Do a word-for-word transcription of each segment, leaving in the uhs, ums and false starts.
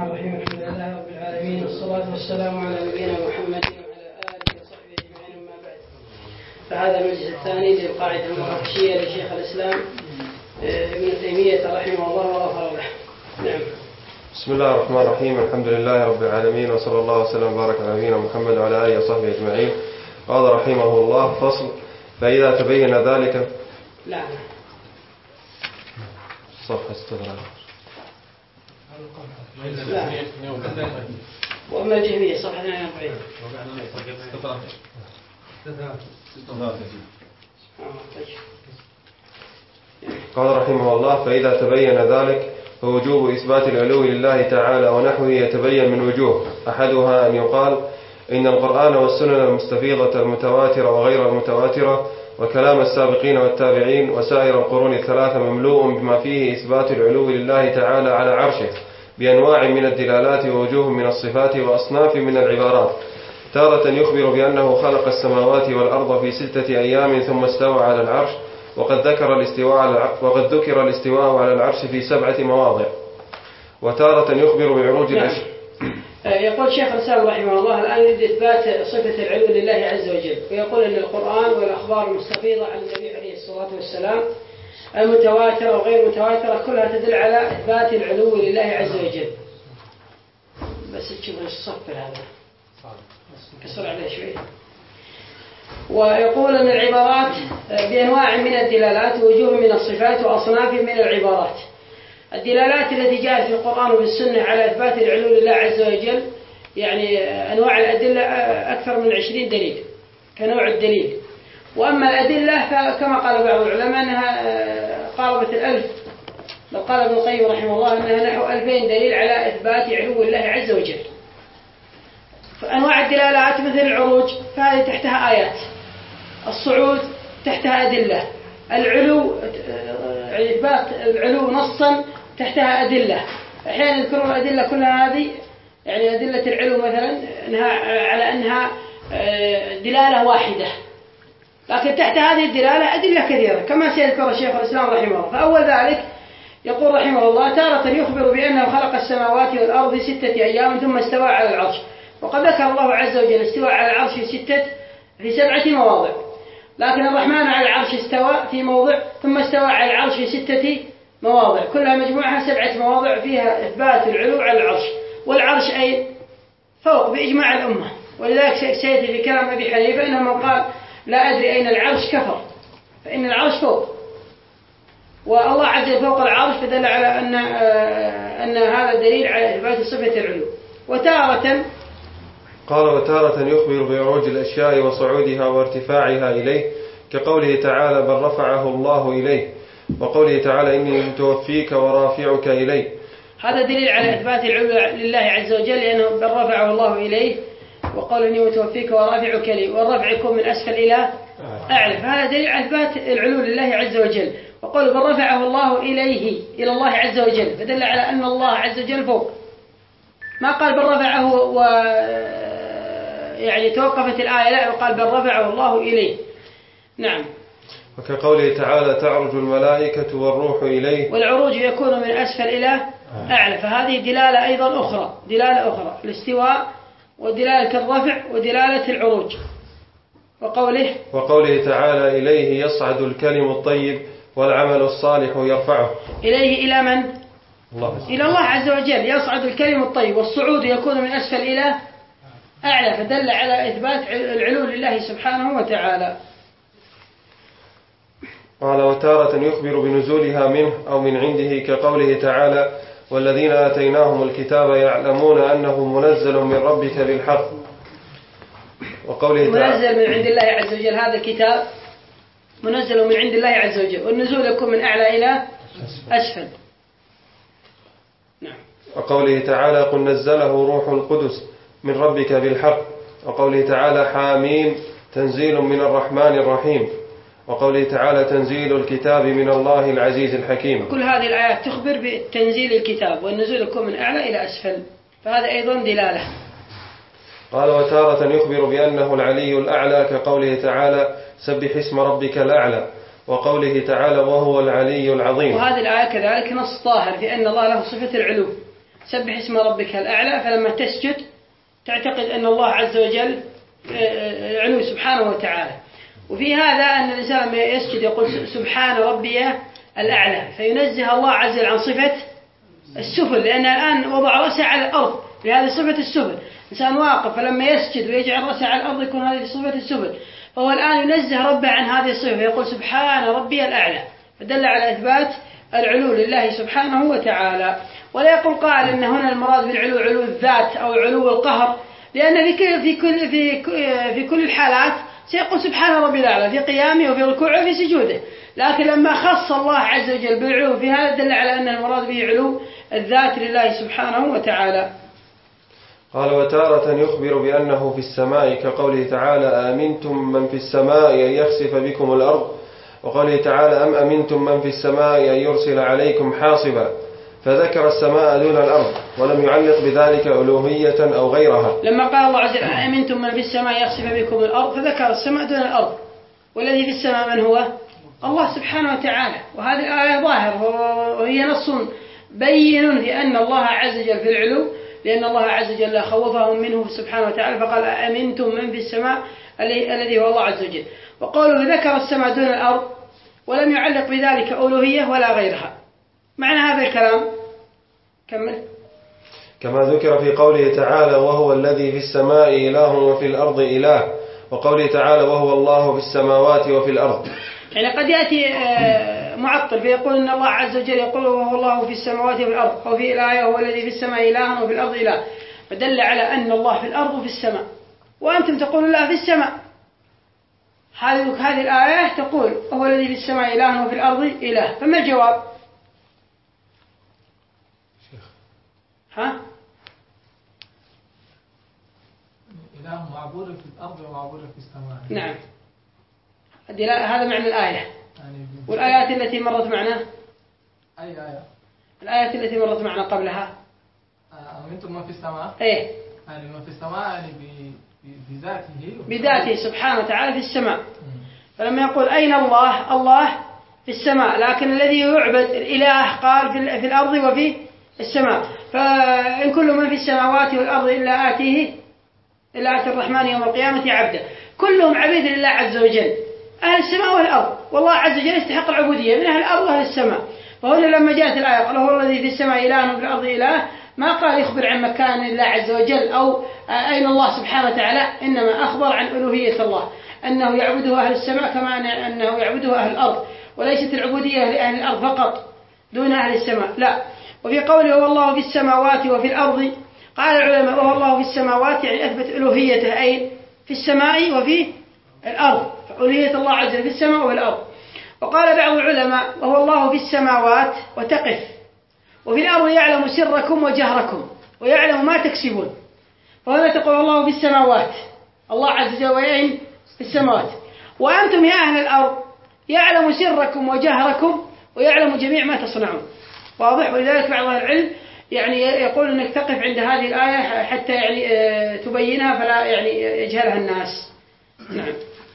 الرحمن الرحيم. الحمد لله رب العالمين، والصلاة والسلام على نبينا محمد وعلى آله وصحبه أجمعين، أما بعد. فهذا المجلس الثاني للقاعدة المناقشية لشيخ الإسلام ابن تيمية رحمه الله وغفر له. نعم. بسم الله الرحمن الرحيم. الحمد لله رب العالمين، وصلى الله وسلم وبارك على نبينا محمد وعلى آله وصحبه أجمعين. قال رحمه الله: فصل: فإذا تبين ذلك. لا صفحة ستة. لا. وأما الجهمية صفحة اثنين وأربعين. قال رحمه الله: فإذا تبين ذلك فوجوب إثبات العلو لله تعالى ونحوه يتبين من وجوه. أحدها أن يقال إن القرآن والسنن المستفيضة المتواترة وغير المتواترة وكلام السابقين والتابعين وسائر القرون الثلاثة مملوء بما فيه إثبات العلو لله تعالى على عرشه بأنواع من الدلالات ووجوه من الصفات وأصناف من العبارات. تارة يخبر بأنه خلق السماوات والأرض في ستة أيام ثم استوى على العرش، وقد ذكر الاستواء على العرش وقد ذكر الاستواء على العرش في سبعة مواضع. وتارة يخبر بعروج الأشياء. يقول شيخ الإسلام رحمه الله الآن يريد إثبات صفة العلو لله عز وجل، ويقول أن القرآن والأخبار المستفيضة عن النبي عليه الصلاة والسلام المتواترة وغير متواترة كلها تدل على إثبات العلو لله عز وجل. بس تشوف الصف هذا كسر عليه شوي. ويقول أن العبارات بأنواع من الدلالات ووجوه من الصفات وأصناف من العبارات. الدلالات التي جاءت في القرآن والسنة على إثبات العلو لله عز وجل يعني أنواع الأدلة أكثر من عشرين دليل كنوع الدليل. وأما الأدلة فكما قال بعض العلماء أنها قاربت الألف، لو قال ابن القيم رحمه الله أنها نحو ألفين دليل على إثبات علو الله عز وجل. فأنواع الدلالات مثل العروج فهذه تحتها آيات، الصعود تحتها أدلة، العلو إثبات العلو نصا تحتها أدلة. أحيانا يذكرون الأدلة كلها هذه يعني أدلة العلو مثلا أنها على أنها دلالة واحدة، لكن تحت هذه الدلالة أدلة كثيرة كما سيذكر الشيخ الإسلام رحمه الله. فأول ذلك يقول رحمه الله: تارة يخبر بأنه خلق السماوات والأرض في ستة أيام ثم استوى على العرش، وقد ذكر الله عز وجل استوى على العرش في ستة في سبعة مواضع، لكن الرحمن على العرش استوى في موضع ثم استوى على العرش في ستة مواضع، كلها مجموعها سبعة مواضع فيها إثبات العلو على العرش. والعرش أي فوق بإجماع الأمة، ولذلك سيأتي في كلام أبي حنيفة أنه من قال لا أدري أين العرش كفر، فإن العرش فوق والله عز وجل فوق العرش، فدل على أن أن هذا دليل على إثبات صفة العلو. وتارة قال: وتارة يخبر بعروج الأشياء وصعودها وارتفاعها إليه، كقوله تعالى: بل رفعه الله إليه، وقوله تعالى: إني متوفيك ورافعك إليه. هذا دليل على إثبات العلو لله عز وجل، لأنه بل رفعه الله إليه، وقال إني متوفيك ورافعك إليه، والرفع يكون من أسفل إلى أعلى، فهذا دليل على إثبات العلو لله عز وجل. وقال بل رفعه الله إليه إلى الله عز وجل، فدل على أن الله عز وجل فوق، ما قال بل رفعه و يعني توقفت الآية، لا، وقال بل رفعه الله إليه. نعم. وكقوله تعالى: تعرج الملائكة والروح إليه، والعروج يكون من أسفل إلى أعلى، فهذه دلالة أيضا أخرى، دلالة أخرى الاستواء ودلالة الرفع ودلالة العروج. وقوله وقوله تعالى: إليه يصعد الكلم الطيب والعمل الصالح يرفعه. إليه إلى من؟ الله. إلى الله عز وجل يصعد الكلم الطيب، والصعود يكون من أسفل إلى أعلى، فدل على إثبات العلو لله سبحانه وتعالى. قال: وتارة يخبر بنزولها منه أو من عنده، كقوله تعالى: والذين آتيناهم الكتاب يعلمون أنه منزل من ربك بالحق. وقوله تعالى: منزل من عند الله عز وجل، هذا الكتاب منزل من عند الله عز وجل، والنزول يكون من أعلى إلى أسفل. نعم. وقوله تعالى: قل نزله روح القدس من ربك بالحق. وقوله تعالى: حامين تنزيل من الرحمن الرحيم. وقوله تعالى: تنزيل الكتاب من الله العزيز الحكيم. كل هذه الآيات تخبر بتنزيل الكتاب، والنزول يكون من أعلى إلى أسفل، فهذا أيضا دلالة. قال: وتارة يخبر بأنه العلي الأعلى، كقوله تعالى: سبح اسم ربك الأعلى. وقوله تعالى: وهو العلي العظيم. وهذه الآية كذلك نص ظاهر في أن الله له صفة العلو، سبح اسم ربك الأعلى، فلما تسجد تعتقد أن الله عز وجل علو سبحانه وتعالى. وفي هذا أن الإنسان لما يسجد يقول سبحان ربي الأعلى، فينزه الله عز وجل عن صفة السفل، لأن الآن وضع رأسه على الأرض، لهذه صفة السفل. إنسان واقف فلما يسجد ويجعل رأسه على الأرض يكون هذه صفة السفل، فهو الآن ينزه ربه عن هذه الصفة، يقول سبحان ربي الأعلى، فدل على إثبات العلو لله سبحانه وتعالى. ولا يقول قائل أن هنا المراد بالعلو علو الذات أو علو القهر، لأن في كل في كل في في كل الحالات سيقول سبحان ربي الأعلى في قيامه وفي ركوعه وفي سجوده، لكن لما خص الله عز وجل بالعلو في هذا دل على أن المراد به علو الذات لله سبحانه وتعالى. قال وتارة يخبر بأنه في السماء كقوله تعالى آمنتم من في السماء أن يخسف بكم الأرض، وقوله تعالى أم أمنتم من في السماء أن يرسل عليكم حاصبا، فذكر السماء دون الأرض ولم يعلق بذلك ألوهية أو غيرها. لما قال الله عز وجل أمنتم من في السماء يخسف بكم الأرض فذكر السماء دون الأرض، والذي في السماء من هو؟ الله سبحانه وتعالى. وهذه الآية ظاهر وهي نص بين في أن الله عز وجل في العلو، لأن الله عز وجل خوفهم منه سبحانه وتعالى فقال أمنتم من في السماء الذي هو الله عز وجل. وقوله ذكر السماء دون الأرض ولم يعلق بذلك ألوهية ولا غيرها. معنى هذا الكلام كمل. كما ذكر في قوله تعالى وهو الذي في السماء إله وفي الأرض إله، وقوله تعالى وهو الله في السماوات وفي الأرض. يعني قد يأتي معطل فيقول إن الله عز وجل يقول وهو الله في السماوات وفي الأرض، وفي الآية هو الذي في السماء إله وفي الأرض إله، فدل على أن الله في الأرض وفي السماء، وأنتم تقولون الله في السماء. هذه هذه الآية تقول وهو الذي في السماء إله وفي الأرض إله، فما الجواب؟ ها؟ إله معبود في الأرض ومعبود في السماء. نعم، هذا معنى الآية. والآيات التي مرت معنا أي آية؟ الآيات التي مرت معنا قبلها أمنتم من في السماء. إيه؟ يعني من في السماء يعني بذاته بذاته سبحانه وتعالى في السماء. فلما يقول أين الله؟ الله في السماء، لكن الذي يعبد الإله قال في الأرض وفي السماء. فإن كل من في السماوات والأرض إلا آتيه إلا آتي الرحمن يوم القيامة عبدا، كلهم عبيد لله عز وجل، أهل السماء والأرض، والله عز وجل يستحق العبودية من أهل الأرض وأهل السماء. فهنا لما جاءت الآية قال هو الذي في السماء إله وفي الأرض إله، ما قال يخبر عن مكان الله عز وجل أو أين الله سبحانه وتعالى، إنما أخبر عن ألوهية الله، أنه يعبده أهل السماء كما أنه يعبده أهل الأرض، وليست العبودية لأهل الأرض فقط دون أهل السماء، لا. وفي قوله هو الله في السماوات وفي الأرض قال العلماء وهو الله في السماوات يعني أثبت ألوهيته أي في السماء وفي الأرض، فألوهية الله عز وجل في السماء وفي الأرض. وقال بعض العلماء وهو الله في السماوات وتقف، وفي الأرض يعلم سركم وجهركم ويعلم ما تكسبون. فهنا تقول الله في السماوات، الله عز وجل وين في السماوات، وأنتم يا أهل الأرض يعلم سركم وجهركم ويعلم جميع ما تصنعون. واضح؟ ولذلك بعض العلم يعني يقول أنك تقف عند هذه الآية حتى يعني تبينها فلا يعني يجهلها الناس. نعم.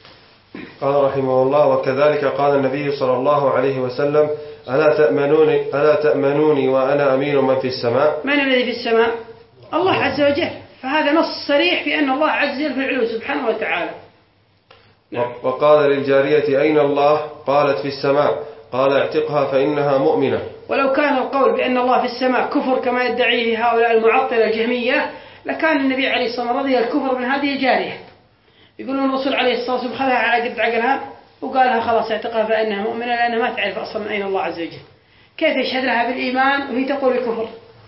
قال رحمه الله وكذلك قال النبي صلى الله عليه وسلم ألا تأمنوني, ألا تأمنوني وأنا أمين من في السماء. من الذي في السماء؟ الله عز وجل، فهذا نص صريح في أن الله عز وجل في العلو سبحانه وتعالى. نعم. وقال للجارية أين الله؟ قالت في السماء، قال اعتقها فإنها مؤمنة. ولو كان القول بأن الله في السماء كفر كما يدعيه هؤلاء المعطلة الجهمية لكان النبي عليه الصلاة والسلام رضي الكفر من هذه الجارية. يقولون الرسول عليه الصلاة والسلام خذها على قد عقلها وقالها خلاص اعتقها فإنها مؤمنة لأنها ما تعرف أصلا أين الله عز وجل. كيف يشهد لها بالإيمان وهي تقول الكفر؟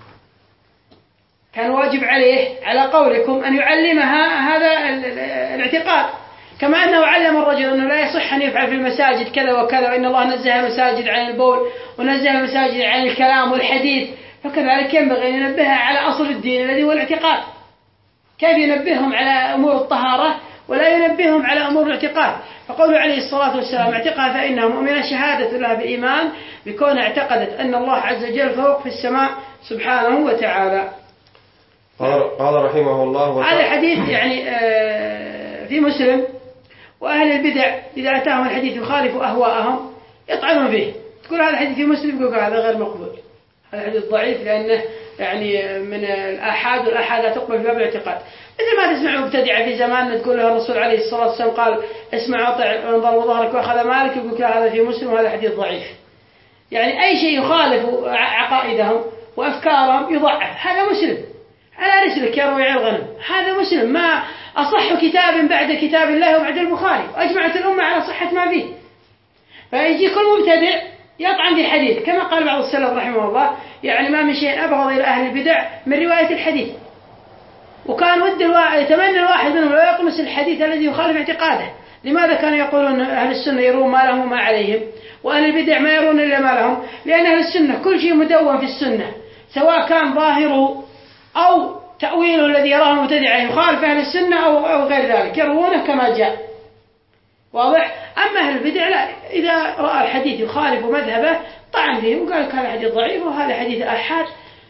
كان واجب عليه على قولكم أن يعلمها هذا الاعتقاد، كما أنه علم الرجل أنه لا يصح أن يفعل في المساجد كذا وكذا، وإن الله نزه المساجد عن البول ونزه المساجد عن الكلام والحديث، فكذلك ينبغي أن ينبهها على أصل الدين الذي هو الاعتقاد. كيف ينبههم على أمور الطهارة ولا ينبههم على أمور الاعتقاد؟ فقوله عليه الصلاة والسلام اعتقها فإنها مؤمنة شهادة لها بالإيمان بكون اعتقدت أن الله عز وجل فوق في السماء سبحانه وتعالى. قال رحمه الله هذا الحديث يعني في مسلم، وأهل البدع إذا أتاهم الحديث يخالف أهواءهم يطعنون فيه، تقول هذا الحديث في مسلم، يقول هذا غير مقبول، هذا الحديث ضعيف لأنه يعني من الآحاد، والآحاد لا تقبل في باب الاعتقاد. مثل ما تسمع مبتدعة في زماننا تقول له الرسول عليه الصلاة والسلام قال اسمع وطع انضرب ظهرك وأخذ مالك، يقول لك هذا في مسلم وهذا حديث ضعيف. يعني أي شيء يخالف عقائدهم وأفكارهم يضعف، هذا مسلم. على رسلك يا رويع الغنم، هذا مسلم. ما أصح كتاب بعد كتاب الله وبعد البخاري، وأجمعت الأمة على صحة ما فيه. فيجي كل مبتدع يطعن في حديث، كما قال بعض السلف رحمه الله يعني ما من شيء أبغض إلى أهل البدع من رواية الحديث. وكان ود الواحد يتمنى الواحد منهم لا يطمس الحديث الذي يخالف اعتقاده. لماذا كانوا يقولون أهل السنة يرون ما لهم وما عليهم، وأهل البدع ما يرون إلا ما لهم؟ لأن أهل السنة كل شيء مدون في السنة، سواء كان ظاهره أو تأويله الذي يراه المبتدع يخالف أهل السنة أو أو غير ذلك، يروونه كما جاء. واضح؟ أما أهل البدع لا، إذا رأى الحديث يخالف مذهبه طعن فيه وقال لك هذا حديث ضعيف وهذا حديث آحاد،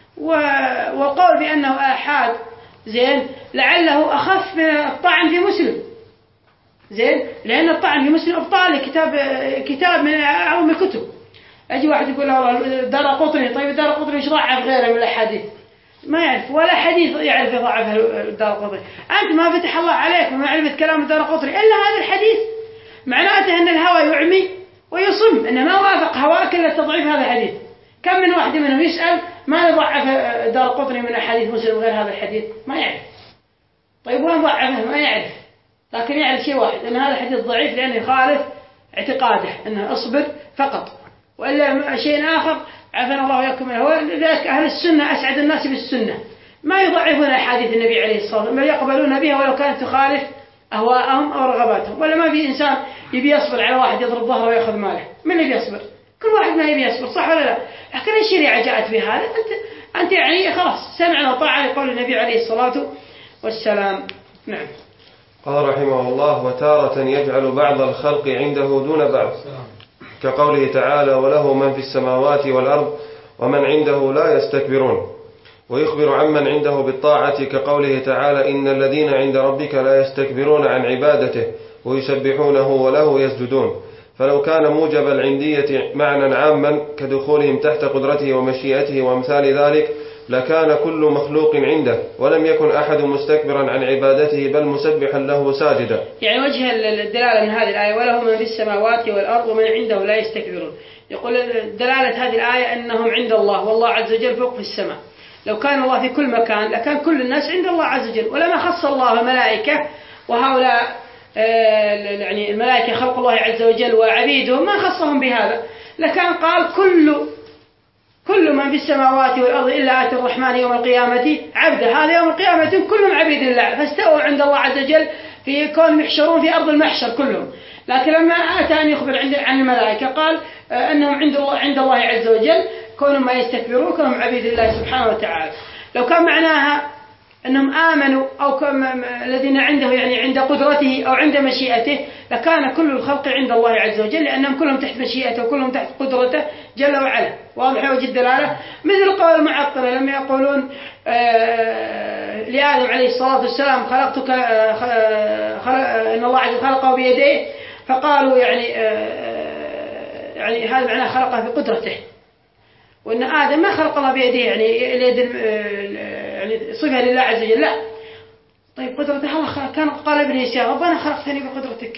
والقول بأنه آحاد زين لعله أخف من الطعن في مسلم، زين، لأن الطعن في مسلم أبطال كتاب كتاب من أعظم الكتب. أجي واحد يقول له والله دارقطني، طيب دارقطني إيش ضعف غيره من الأحاديث؟ ما يعرف ولا حديث يعرف يضعف الدارقطني. أنت ما فتح الله عليك وما عرفت كلام الدارقطني إلا هذا الحديث، معناته أن الهوى يعمي ويصم، أنه ما وافق هواك إلا تضعيف هذا الحديث. كم من واحد منهم يسأل ما يضعف الدارقطني من أحاديث مسلم غير هذا الحديث؟ ما يعرف. طيب وين ضعفه؟ ما يعرف، لكن يعرف شيء واحد، أن هذا الحديث ضعيف لأنه يخالف اعتقاده، أنه أصبر فقط. وإلا شيء آخر عافانا الله وإياكم من الهوى. لذلك أهل السنة أسعد الناس بالسنة، ما يضعفون أحاديث النبي عليه الصلاة والسلام، بل يقبلون بها ولو كانت تخالف أهواءهم أو رغباتهم. ولا ما في إنسان يبي يصبر على واحد يضرب ظهره ويأخذ ماله، من يبي يصبر؟ كل واحد ما يبي يصبر، صح ولا لا؟ لكن الشريعة جاءت بهذا، أنت أنت يعني خلاص سمعنا وطاعة لقول النبي عليه الصلاة والسلام. نعم. قال رحمه الله: وتارة يجعل بعض الخلق عنده دون بعض، كقوله تعالى: وله من في السماوات والأرض ومن عنده لا يستكبرون. ويخبر عمن عنده بالطاعة كقوله تعالى: إن الذين عند ربك لا يستكبرون عن عبادته ويسبحونه وله يسجدون. فلو كان موجب العندية معنى عاما كدخولهم تحت قدرته ومشيئته وامثال ذلك لكان كل مخلوق عنده، ولم يكن أحد مستكبرا عن عبادته بل مسبحا له ساجدا. يعني وجه الدلالة من هذه الآية وله من في السماوات والأرض ومن عنده لا يستكبرون، يقول دلالة هذه الآية أنهم عند الله، والله عز وجل فوق في السماء. لو كان الله في كل مكان لكان كل الناس عند الله عز وجل، ولما خص الله ملائكة، وهؤلاء يعني الملائكة خلق الله عز وجل وعبيده ما خصهم بهذا، لكان قال كل كل من في السماوات والأرض إلا آتي الرحمن يوم القيامة عبدا. هذا يوم القيامة كلهم عبيد الله، فاستووا عند الله عز وجل في كون يحشرون في أرض المحشر كلهم. لكن لما أتى أن يخبر عن الملائكة قال أنهم عند الله عند الله عز وجل كونهم ما يستكبرون كونهم عبيد الله سبحانه وتعالى. لو كان معناها أنهم آمنوا أو الذين عنده يعني عند قدرته أو عند مشيئته لكان كل الخلق عند الله عز وجل، لأنهم كلهم تحت مشيئته وكلهم تحت قدرته جل وعلا. واضح وجه الدلالة؟ مثل قول المعطلة لما يقولون آه لآدم عليه الصلاة والسلام خلقتك آه خلق إن الله عز وجل خلقه بيديه، فقالوا يعني آه يعني هذا معناه خلقه بقدرته، وأن آدم ما خلق الله بيديه يعني اليد يعني صفة لله عز وجل، لا. طيب قدرته الله كان قال ابليس يا رب أنا خلقتني بقدرتك،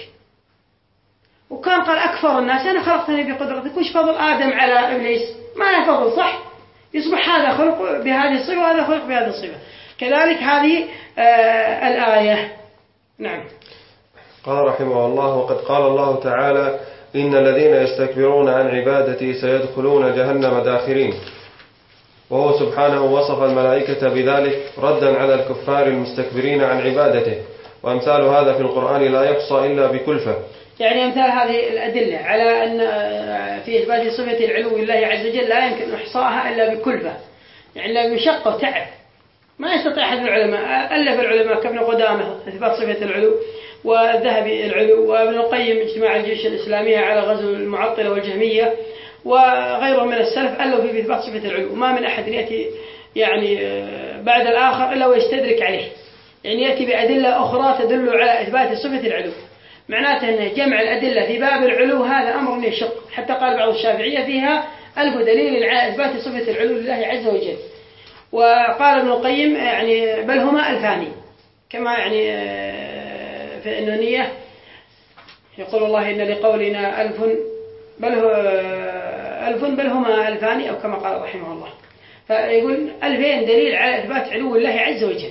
وكان قال أكفر الناس أنا خلقتني بقدرتك، وش فضل آدم على إبليس؟ ما له فضل، صح؟ يصبح هذا خلق بهذه الصفة وهذا خلق بهذه الصفة. كذلك هذه آه الآية. نعم. قال رحمه الله: وقد قال الله تعالى: إن الذين يستكبرون عن عبادتي سيدخلون جهنم داخرين. وهو سبحانه وصف الملائكة بذلك ردا على الكفار المستكبرين عن عبادته، وأمثال هذا في القرآن لا يحصى إلا بكلفة. يعني أمثال هذه الأدلة على أن في إثبات صفة العلو لله عز وجل لا يمكن إحصائها إلا بكلفة، يعني لا بمشقة وتعب. ما يستطيع أحد العلماء، ألف العلماء كابن قدامة إثبات صفة العلو، والذهبي العلو، وابن القيم اجتماع الجيش الإسلامية على غزو المعطلة والجهمية، وغيرهم من السلف ألفوا في إثبات صفة العلو. ما من أحد يأتي يعني بعد الآخر إلا ويستدرك عليه، يعني يأتي بأدلة أخرى تدل على إثبات صفة العلو. معناته أن جمع الأدلة في باب العلو هذا أمر يشق، حتى قال بعض الشافعية فيها ألف دليل على إثبات صفة العلو لله عز وجل. وقال ابن القيم يعني بل هما ألفان، كما يعني في النونية يقول الله إن لقولنا ألف بل هو ألف بل هما ألفان، أو كما قال رحمه الله. فيقول ألفين دليل على إثبات علو الله عز وجل.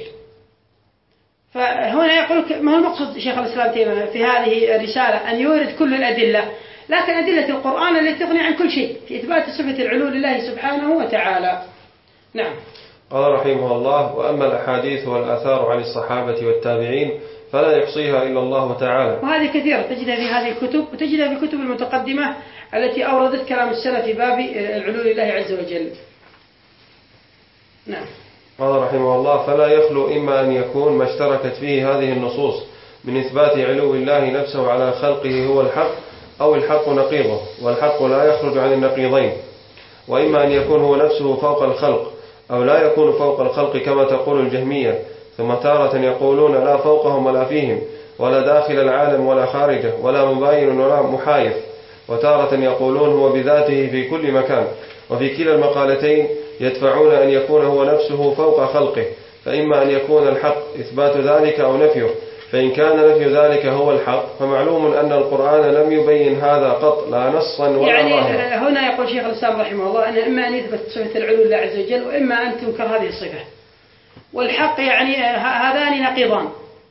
فهنا يقول ما هو المقصود شيخ الإسلام تيمية في هذه الرسالة أن يورد كل الأدلة، لكن أدلة القرآن التي تغني عن كل شيء في إثبات صفة العلو لله سبحانه وتعالى. نعم. قال رحمه الله: وأما الأحاديث والآثار عن الصحابة والتابعين فلا يحصيها إلا الله تعالى. وهذه كثيرة تجدها في هذه الكتب، وتجدها في الكتب المتقدمة التي أوردت كلام السلف في باب العلو لله عز وجل. نعم. قال رحمه الله: فلا يخلو إما أن يكون ما اشتركت فيه هذه النصوص من إثبات علو الله نفسه على خلقه هو الحق، أو الحق نقيضه، والحق لا يخرج عن النقيضين، وإما أن يكون هو نفسه فوق الخلق أو لا يكون فوق الخلق كما تقول الجهمية، ثم تارة يقولون لا فوقهم ولا فيهم، ولا داخل العالم ولا خارجه، ولا مباين ولا محايث، وتارة يقولون هو بذاته في كل مكان. وفي كلا المقالتين يدفعون أن يكون هو نفسه فوق خلقه، فإما أن يكون الحق إثبات ذلك أو نفيه، فإن كان نفي ذلك هو الحق فمعلوم أن القرآن لم يبين هذا قط لا نصا ولا يعني ظاهرا. هنا يقول شيخ الإسلام رحمه الله أن إما أن يثبت صفة العلو لله عز وجل، وإما أن تنكر هذه الصفة. والحق يعني هذان نقيضان،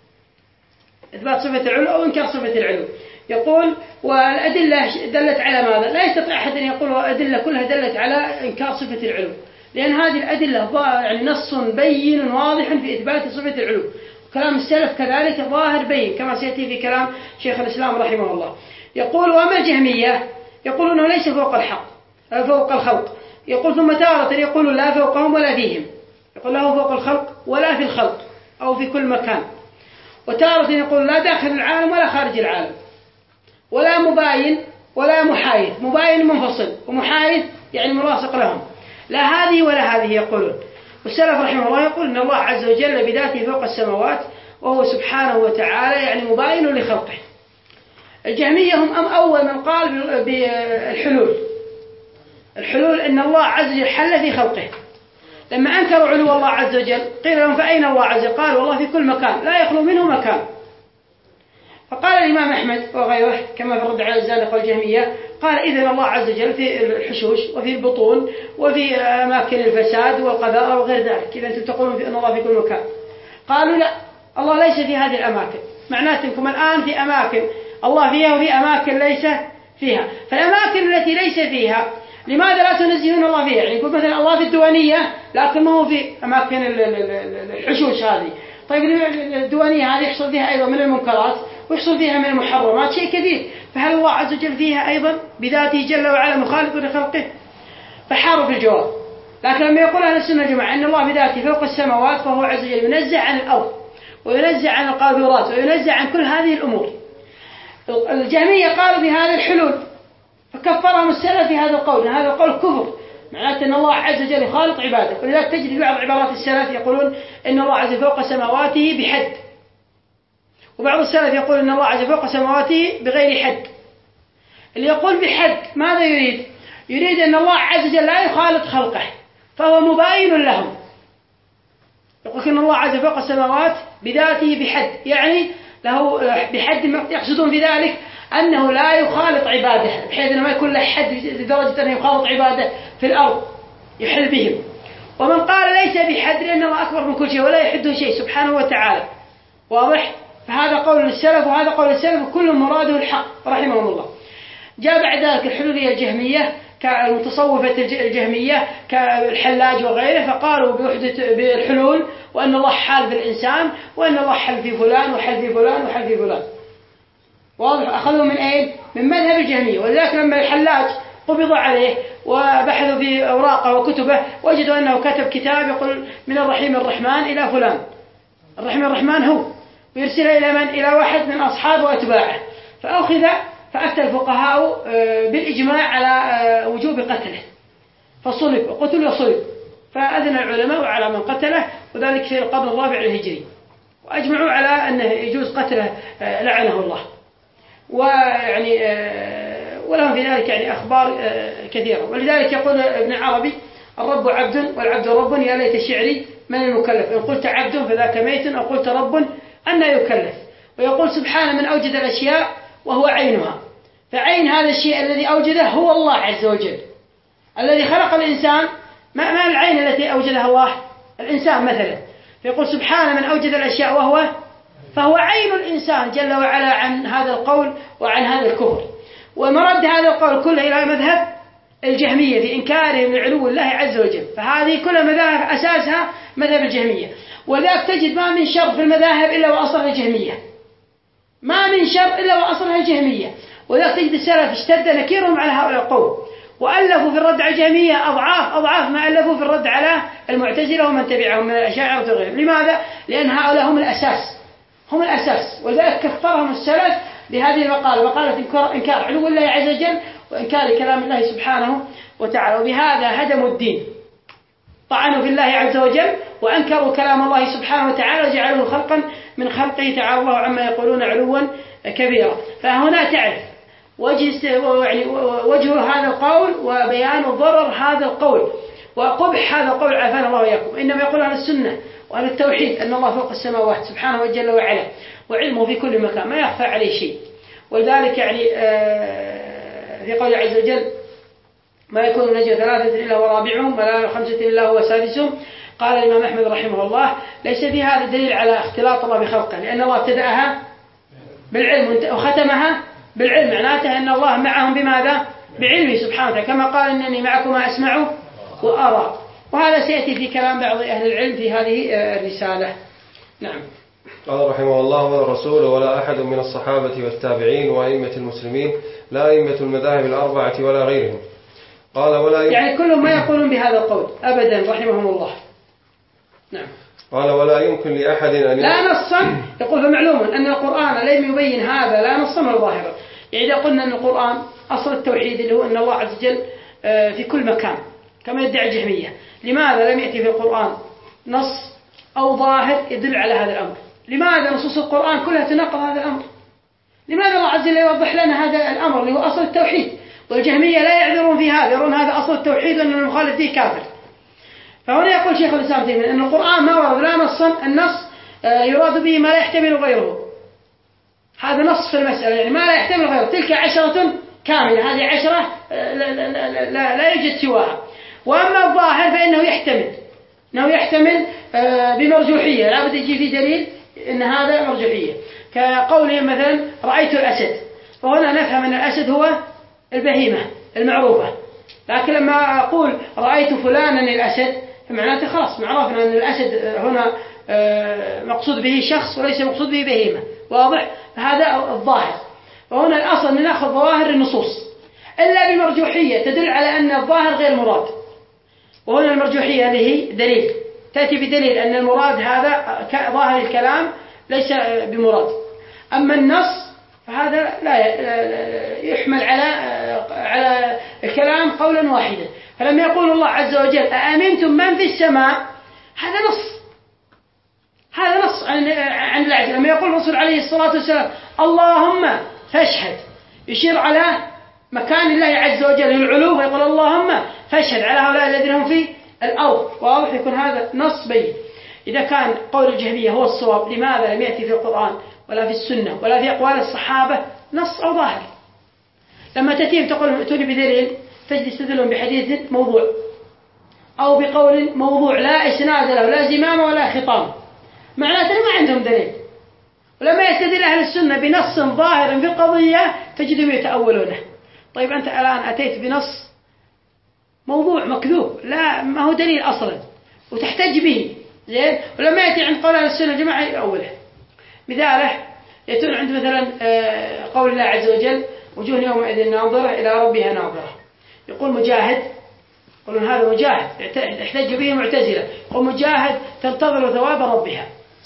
إثبات صفة العلو أو إنكار صفة العلو. يقول والأدلة دلت على ماذا؟ لا يستطيع أحد أن يقول الأدلة كلها دلت على إنكار صفة العلو، لأن هذه الأدلة يعني نص بين واضح في إثبات صفة العلو. كلام السلف كذلك ظاهر بين كما سيأتي في كلام شيخ الإسلام رحمه الله. يقول وأما الجهمية يقول أنه ليس فوق الحق فوق الخلق. يقول ثم تارة يقول لا فوقهم ولا فيهم، يقول له فوق الخلق ولا في الخلق أو في كل مكان. وتارة يقول لا داخل العالم ولا خارج العالم، ولا مباين ولا محايد. مباين منفصل، ومحايد يعني ملاصق لهم، لا هذه ولا هذه يقولون. والسلف رحمه الله يقول إن الله عز وجل بذاته فوق السماوات، وهو سبحانه وتعالى يعني مباين لخلقه. الجهمية هم أم أول من قال بالحلول. الحلول أن الله عز وجل حل في خلقه. لما أنكروا علو الله عز وجل قيل لهم فأين الله عز وجل؟ قال والله في كل مكان لا يخلو منه مكان. فقال الإمام أحمد وغيره كما في الرد على الزانقة والجهمية، قال إذن الله عز وجل في الحشوش وفي البطون وفي أماكن الفساد والقذارة وغير ذلك، إذا أنتم تقولون أن الله في كل مكان. قالوا لا، الله ليس في هذه الأماكن، معناتكم الآن في أماكن الله فيها وفي أماكن ليس فيها. فالأماكن التي ليس فيها لماذا لا تنزهون الله فيها؟ يعني يقول مثلا الله في الديوانية لكن ما هو في أماكن الحشوش هذه. طيب الديوانية هذه يحصل فيها أيضا من المنكرات ويحصل فيها من المحرمات شيء كثير، فهل الله عز وجل فيها أيضا بذاته جل وعلا مخالف لخلقه؟ فحاروا في الجواب. لكن لما يقول أهل السنة والجماعة أن الله بذاته فوق السماوات فهو عز وجل ينزع عن الأرض وينزع عن القاذورات وينزع عن كل هذه الأمور. الجهمية قالوا بهذا الحلول فكفرهم السلف في هذا القول، هذا القول كفر، معناته أن الله عز وجل يخالط عباده. ولذلك تجد في بعض عبارات السلف يقولون أن الله عز وجل فوق سماواته بحد، وبعض السلف يقول أن الله عز وجل فوق سماواته بغير حد. اللي يقول بحد ماذا يريد؟ يريد أن الله عز وجل لا يخالط خلقه فهو مباين لهم. يقول أن الله عز وجل فوق السماوات بذاته بحد، يعني له بحد، يقصدون في ذلك أنه لا يخالط عباده بحيث أنه ما يكون له حد لدرجة أنه يخالط عباده في الأرض يحل بهم. ومن قال ليس بحد لأن الله أكبر من كل شيء ولا يحده شيء سبحانه وتعالى. واضح؟ فهذا قول السلف وهذا قول السلف وكل مراده الحق رحمهم الله. جاء بعد ذلك الحلولية الجهمية كالمتصوفة الجهمية كالحلاج وغيره، فقالوا بوحدة بالحلول وأن الله حال في الإنسان وأن الله حل في فلان وحل في فلان وحل في فلان. واضح؟ أخذوا من أين؟ من مذهب الجهمية. ولذلك لما الحلاج قبض عليه وبحثوا في أوراقه وكتبه وجدوا أنه كتب كتاب يقول من الرحيم الرحمن إلى فلان. الرحيم الرحمن هو ويرسل إلى من؟ إلى واحد من أصحابه وأتباعه. فأخذ فأفتى الفقهاء بالإجماع على وجوب قتله فصلب وقتل وصلب، فأذن العلماء على من قتله، وذلك في القرن الرابع الهجري، وأجمعوا على أنه يجوز قتله لعنه الله. ويعني ولهم في ذلك يعني أخبار كثيرة. ولذلك يقول ابن عربي الرب عبد والعبد رب يا ليت شعري من المكلف، إن قلت عبد فذاك ميت أو قلت رب أن يكلف. ويقول سبحانه من أوجد الأشياء وهو عينها، فعين هذا الشيء الذي أوجده هو الله عز وجل الذي خلق الإنسان. ما, ما العين التي أوجدها الله؟ الإنسان مثلا. فيقول سبحانه من أوجد الأشياء وهو فهو عين الإنسان جل وعلا عن هذا القول وعن هذا الكفر. ومرد هذا القول كله إلى مذهب الجهمية في إنكارهم لعلو الله عز وجل. فهذه كل مذاهب أساسها مذهب الجهمية، وذاك تجد ما من شر في المذاهب إلا وأصلها الجهمية، ما من شر إلا وأصلها الجهمية. وذاك تجد السلف اشتد نكيرهم على هؤلاء القوم، وألفوا في الرد على الجهمية أضعاف أضعاف ما ألفوا في الرد على المعتزلة ومن تبعهم من الأشاعرة وغيرهم. لماذا؟ لأن هؤلاء هم الأساس، هم الأساس. ولذلك كفرهم السلف بهذه المقالة، مقالة إنكار علو الله عز وجل وإنكار كلام الله سبحانه وتعالى. وبهذا هدموا الدين، طعنوا في الله عز وجل وأنكروا كلام الله سبحانه وتعالى وجعلوه خلقا من خلقه تعالى الله عما يقولون علوا كبيرا. فهنا تعرف وجه يعني وجه هذا القول وبيان ضرر هذا القول وقبح هذا القول عافانا الله وإياكم. إنما يقول أهل السنة وأهل التوحيد أن الله فوق السماوات سبحانه وجل وعلا وعلمه في كل مكان ما يخفى عليه شيء. ولذلك يعني في قوله عز وجل ما يكون نجوى ثلاثة إلا هو رابعهم ولا خمسة إلا هو سادسهم. قال الإمام أحمد رحمه الله ليس في هذا دليل على اختلاط الله بخلقه، لأن الله ابتدأها بالعلم وختمها بالعلم، معناته أن الله معهم بماذا؟ بعلمه سبحانه وتعالى، كما قال إنني معكم أسمع وأرى. وهذا سيأتي في كلام بعض أهل العلم في هذه الرسالة. نعم. قال رحمه الله والرسول ولا أحد من الصحابة والتابعين وأئمة المسلمين لا أئمة المذاهب الأربعة ولا غيرهم. قال ولا يمكن يعني كلهم ما يقولون بهذا القول أبدا رحمهم الله. نعم. قال ولا يمكن لأحد أن لا نصا. يقول فمعلوم أن القرآن لم يبين هذا لا نصا ولا ظاهرا. يعني إذا قلنا أن القرآن أصل التوحيد اللي هو أن الله عز وجل في كل مكان كما يدعي الجهمية، لماذا لم يأتي في القرآن نص أو ظاهر يدل على هذا الأمر؟ لماذا نصوص القرآن كلها تناقض هذا الأمر؟ لماذا الله عز وجل يوضح لنا هذا الأمر اللي هو أصل التوحيد؟ والجهمية لا يعذرون في هذا، يرون هذا أصل التوحيد وأن المخالف فيه كافر. فهنا يقول شيخ الإسلام تيمية أن القرآن ما ورد لا نصا، النص يراد به ما لا يحتمل غيره. هذا نص في المسألة، يعني ما لا يحتمل غيره. تلك عشرة كاملة، هذه عشرة لا, لا, لا, لا, لا يوجد سواها. وأما الظاهر فإنه يحتمل أنه يحتمل بمرجوحية، لا بد يجي في دليل أن هذا مرجوحية. كقوله مثلا رأيت الأسد، فهنا نفهم أن الأسد هو البهيمة المعروفة. لكن لما أقول رأيت فلانا الأسد فمعناته خلاص معروفنا أن الأسد هنا مقصود به شخص وليس مقصود به بهيمة، واضح؟ هذا الظاهر. وهنا الأصل أن نأخذ ظواهر النصوص إلا بمرجوحية تدل على أن الظاهر غير مراد. وهنا المرجوحية هذه دليل، تأتي بدليل أن المراد هذا ظاهر الكلام ليس بمراد. أما النص فهذا لا يحمل على على الكلام قولا واحدا. فلما يقول الله عز وجل أأمنتم من في السماء، هذا نص، هذا نص عن عن العجل. لما يقول الرسول عليه الصلاة والسلام اللهم فاشهد، يشير على مكان الله عز وجل العلو، ويقول اللهم فاشهد على هؤلاء الذين هم في الأرض، واضح؟ يكون هذا نص بين. إذا كان قول الجهمية هو الصواب، لماذا لم يأتي في القرآن ولا في السنة ولا في أقوال الصحابة نص أو ظاهر؟ لما تأتيهم تقول ائتوني بدليل، تجد يستدلون بحديث موضوع أو بقول موضوع لا إسناد له لا زمام ولا خطام، معناته ما عندهم دليل. ولما يستدل أهل السنة بنص ظاهر في القضية تجدهم يتأولونه. طيب أنت الآن أتيت بنص موضوع مكذوب لا ما هو دليل أصلا وتحتج به، زين؟ ولما يأتي عند قول أهل السنة جماعة يأوله. مثاله يأتون عند مثلا قول الله عز وجل وجوه يومئذ ناظرة إلى ربها ناظرة. يقول مجاهد، يقولون هذا مجاهد احتج به معتزلة، يقول مجاهد تنتظر ثواب ربها.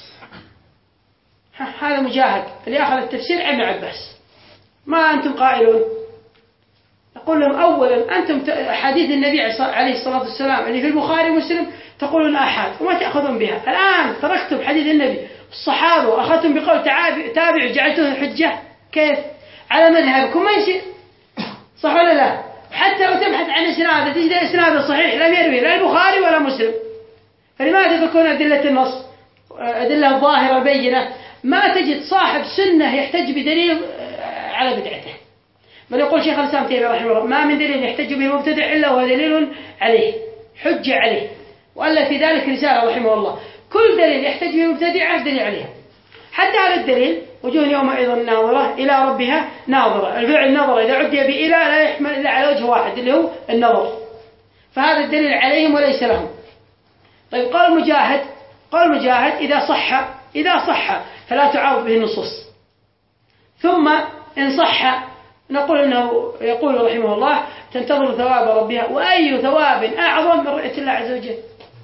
هذا مجاهد اللي أخذ التفسير عن ابن عباس. ما أنتم قائلون؟ يقول لهم أولا أنتم حديث النبي عليه الصلاة والسلام اللي في البخاري ومسلم تقولون آحاد وما تأخذون بها. الآن تركتم حديث النبي الصحابة وأخذتم بقول تابع جعلتوه حجة، كيف؟ على مذهبكم ما يصير، صح ولا لا؟ حتى لو تبحث عن إسناده تجد إسناده صحيح لم يروي لا البخاري ولا مسلم. فلماذا تكون أدلة النص أدلة ظاهرة بينة؟ ما تجد صاحب سنة يحتج بدليل على بدعته، بل يقول شيخ الإسلام تيمية رحمه الله ما من دليل يحتج به المبتدع إلا وهو دليل عليه حجة عليه، وألا في ذلك رسالة رحمه الله كل دليل يحتج به المبتدع دليل عليها. حتى على الدليل وجوه يومئذ ناظرة إلى ربها ناظرة، الفعل نظرة إذا عدي بإلى لا يحمل إلا على وجه واحد اللي هو النظر، فهذا الدليل عليهم وليس لهم. طيب قال مجاهد قال مجاهد إذا صح إذا صح فلا تعارض به النصوص، ثم إن صح نقول إنه يقول رحمه الله تنتظر ثواب ربها، وأي ثواب أعظم من رؤية الله عز وجل.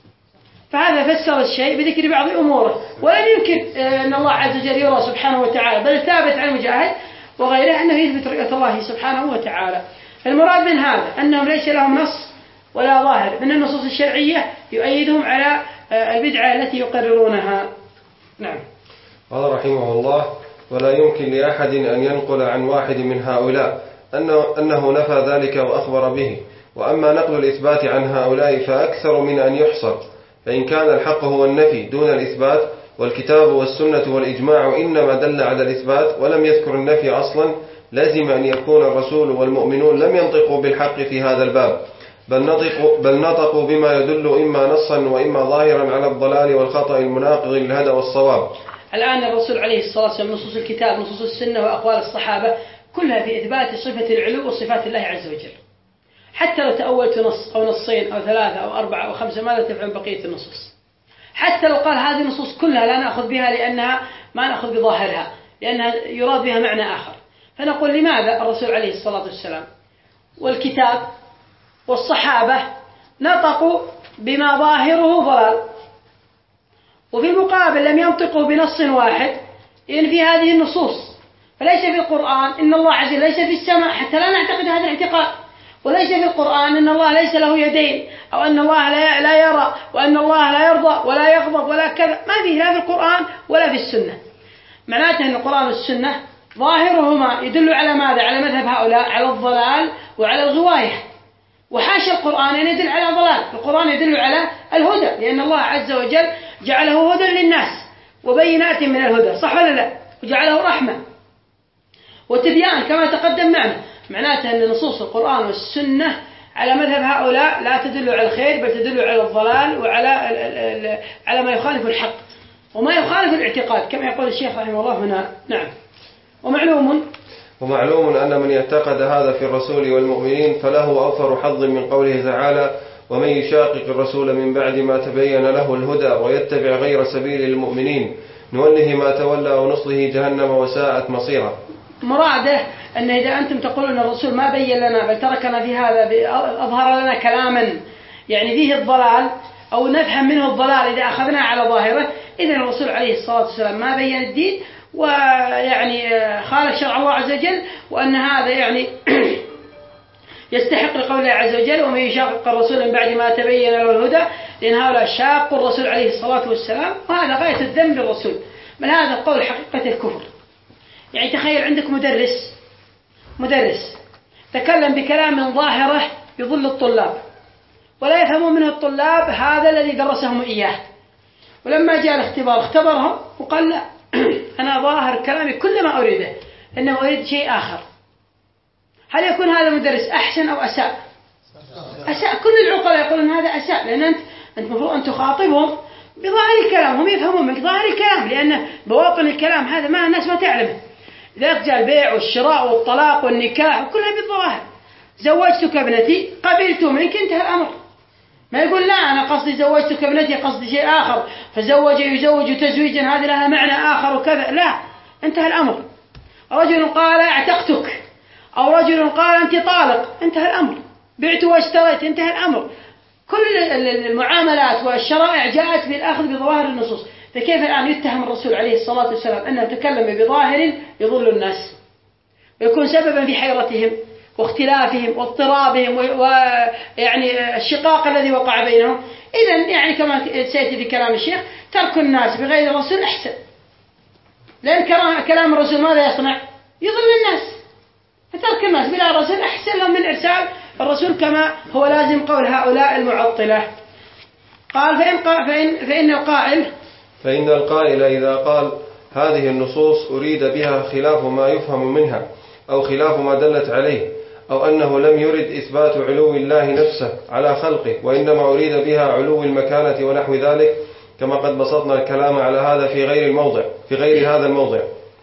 فهذا فسر الشيء بذكر بعض أموره، ولم يمكن أن الله عز وجل يرى سبحانه وتعالى، بل ثابت عن مجاهد وغيره أنه يثبت رؤية الله سبحانه وتعالى. المراد من هذا أنهم ليس لهم نص ولا ظاهر من النصوص الشرعية يؤيدهم على البدعة التي يقررونها. نعم. قال رحمه الله ولا يمكن لأحد أن ينقل عن واحد من هؤلاء أنه, أنه نفى ذلك وأخبر به، وأما نقل الإثبات عن هؤلاء فأكثر من أن يحصر، فإن كان الحق هو النفي دون الإثبات والكتاب والسنة والإجماع إنما دل على الإثبات ولم يذكر النفي أصلا، لازم أن يكون الرسول والمؤمنون لم ينطقوا بالحق في هذا الباب، بل نطقوا, بل نطقوا بما يدل إما نصا وإما ظاهرا على الضلال والخطأ المناقض للهدى والصواب. الآن الرسول عليه الصلاة والسلام نصوص الكتاب نصوص السنة وأقوال الصحابة كلها في إثبات صفة العلو وصفات الله عز وجل. حتى لو تأولت نص أو نصين أو ثلاثة أو أربعة أو خمسة ماذا تفعل بقية النصوص؟ حتى لو قال هذه النصوص كلها لا نأخذ بها لأنها ما نأخذ بظاهرها لأنها يراد بها معنى آخر، فنقول لماذا الرسول عليه الصلاة والسلام والكتاب والصحابة نطقوا بما ظاهره ضلال، وفي المقابل لم ينطقوا بنص واحد إن في هذه النصوص، فليس في القرآن إن الله عز وجل ليس في السماء حتى لا نعتقد هذا الاعتقاد، وليس في القرآن إن الله ليس له يدين أو أن الله لا يرى وأن الله لا يرضى ولا يغضب ولا كذا، ما فيه لا في القرآن ولا في السنة. معناته أن القرآن والسنة ظاهرهما يدل على ماذا؟ على مذهب هؤلاء، على الضلال وعلى الغواية، وحاشا القرآن أن يدل على ضلال، القرآن يدل على الهدى، لأن الله عز وجل جعله هدى للناس وبينات من الهدى، صح ولا لا؟ وجعله رحمة وتبيان كما تقدم معنا. معناته أن نصوص القرآن والسنة على مذهب هؤلاء لا تدل على الخير بل تدل على الضلال وعلى على ما يخالف الحق وما يخالف الاعتقاد كما يقول الشيخ رحمه الله هنا. نعم. ومعلوم ومعلوم أن من يعتقد هذا في الرسول والمؤمنين فله أوفر حظ من قوله تعالى ومن يشاقق الرسول من بعد ما تبين له الهدى ويتبع غير سبيل المؤمنين نوله ما تولى ونصله جهنم وساءت مصيرا. مراده أن إذا أنتم تقولون الرسول ما بين لنا بل تركنا في هذا أظهر لنا كلاما يعني فيه الضلال أو نفهم منه الضلال إذا أخذنا على ظاهره، إذن الرسول عليه الصلاة والسلام ما بين الدين ويعني خالف شرع الله عز وجل، وأن هذا يعني يستحق لقول الله عز وجل ومن يشاقق الرسول من بعد ما تبين له الهدى، لأن هؤلاء شاقوا الرسول عليه الصلاة والسلام، وهذا غاية الذنب للرسول، بل هذا القول حقيقة الكفر. يعني تخيل عندك مدرس مدرس تكلم بكلام ظاهره يضل الطلاب ولا يفهمون منه الطلاب هذا الذي درسهم إياه، ولما جاء الاختبار اختبرهم وقال لا أنا ظاهر كلامي كل ما أريده إنه أريد شيء آخر. هل يكون هذا المدرس أحسن أو أساء؟ أساء. كل العقلاء يقولون هذا أساء، لأن أنت أنت مفروض أن تخاطبهم بظاهر الكلام، هم يفهمون منك ظاهر الكلام، لأن بواطن الكلام هذا ما الناس ما تعلمه. ذاك جاء البيع والشراء والطلاق والنكاح كلها بالظواهر. زوجتك ابنتي قبلت منك انتهى الأمر. ما يقول لا أنا قصدي زوجتك ابنتي قصدي شيء آخر، فزوج يزوج تزويجا هذا لها معنى آخر وكذا، لا انتهى الأمر. رجل قال اعتقتك أو رجل قال أنت طالق انتهى الأمر. بعت واشتريت انتهى الأمر. كل المعاملات والشرائع جاءت بالأخذ بظواهر النصوص، فكيف الآن يتهم الرسول عليه الصلاة والسلام أنه تكلم بظاهر يضل الناس ويكون سببا في حيرتهم واختلافهم واضطرابهم ويعني الشقاق الذي وقع بينهم؟ إذن يعني كما سيأتي في كلام الشيخ ترك الناس بغير الرسول أحسن، لأن كلام الرسول ماذا يصنع؟ يضل الناس، فترك الناس بلا رسول أحسن لهم من إرسال الرسول كما هو لازم قول هؤلاء المعطلة. قال فإن, فإن, فإن القائل فإن القائل إذا قال هذه النصوص أريد بها خلاف ما يفهم منها أو خلاف ما دلت عليه، أو أنه لم يرد إثبات علو الله نفسه على خلقه وإنما أريد بها علو المكانة ونحو ذلك، كما قد بسطنا الكلام على هذا في غير الموضع في غير هذا الموضع،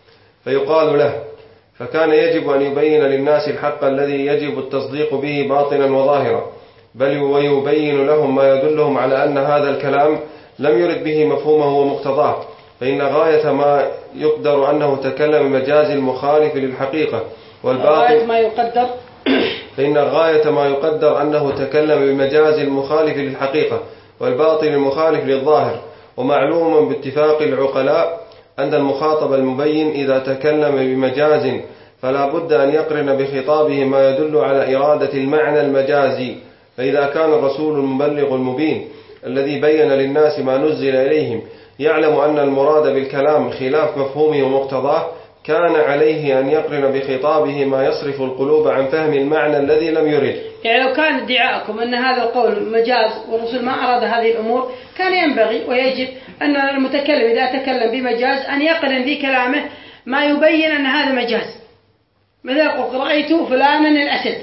فيقال له فكان يجب أن يبين للناس الحق الذي يجب التصديق به باطنا وظاهرا، بل ويبين لهم ما يدلهم على أن هذا الكلام لم يرد به مفهومه ومقتضاه، فإن غاية ما يقدر أنه تكلم بمجاز المخالف للحقيقة والباطل ما يقدر فإن غاية ما يقدر أنه تكلم بمجاز المخالف للحقيقة والباطل المخالف للظاهر. ومعلوم باتفاق العقلاء أن المخاطب المبين إذا تكلم بمجاز فلا بد أن يقرن بخطابه ما يدل على إرادة المعنى المجازي، فإذا كان الرسول المبلغ المبين الذي بين للناس ما نزل إليهم يعلم أن المراد بالكلام خلاف مفهومه ومقتضاه، كان عليه أن يقرن بخطابه ما يصرف القلوب عن فهم المعنى الذي لم يرد. يعني لو كان ادعاءكم أن هذا القول مجاز والرسول ما أراد هذه الأمور، كان ينبغي ويجب أن المتكلم إذا تكلم بمجاز أن يقرن في كلامه ما يبين أن هذا مجاز. مثل يقول رأيت فلانا الأسد،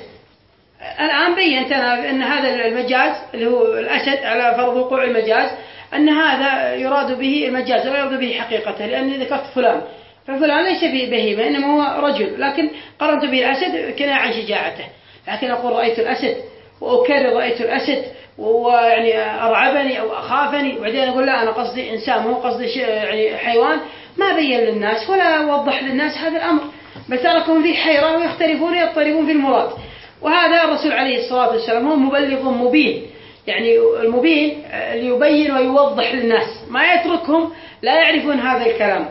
الآن بينت أن هذا المجاز اللي هو الأسد على فرض وقوع المجاز أن هذا يراد به المجاز ولا يراد به حقيقته، لأني ذكرت فلان ففلان ليس به بهيمة إنما هو رجل، لكن قرنت به الأسد كناية عن شجاعته. لكن أقول رأيت الأسد وأكرر رأيت الأسد ويعني أرعبني أو أخافني، وبعدين أقول لا أنا قصدي إنسان مو قصدي يعني حيوان، ما بين للناس ولا وضح للناس هذا الأمر، بل تركهم في حيرة ويختلفون يضطربون في المراد. وهذا الرسول عليه الصلاة والسلام هو مبلغ مبين، يعني المبين ليبين ويوضح للناس، ما يتركهم لا يعرفون هذا الكلام.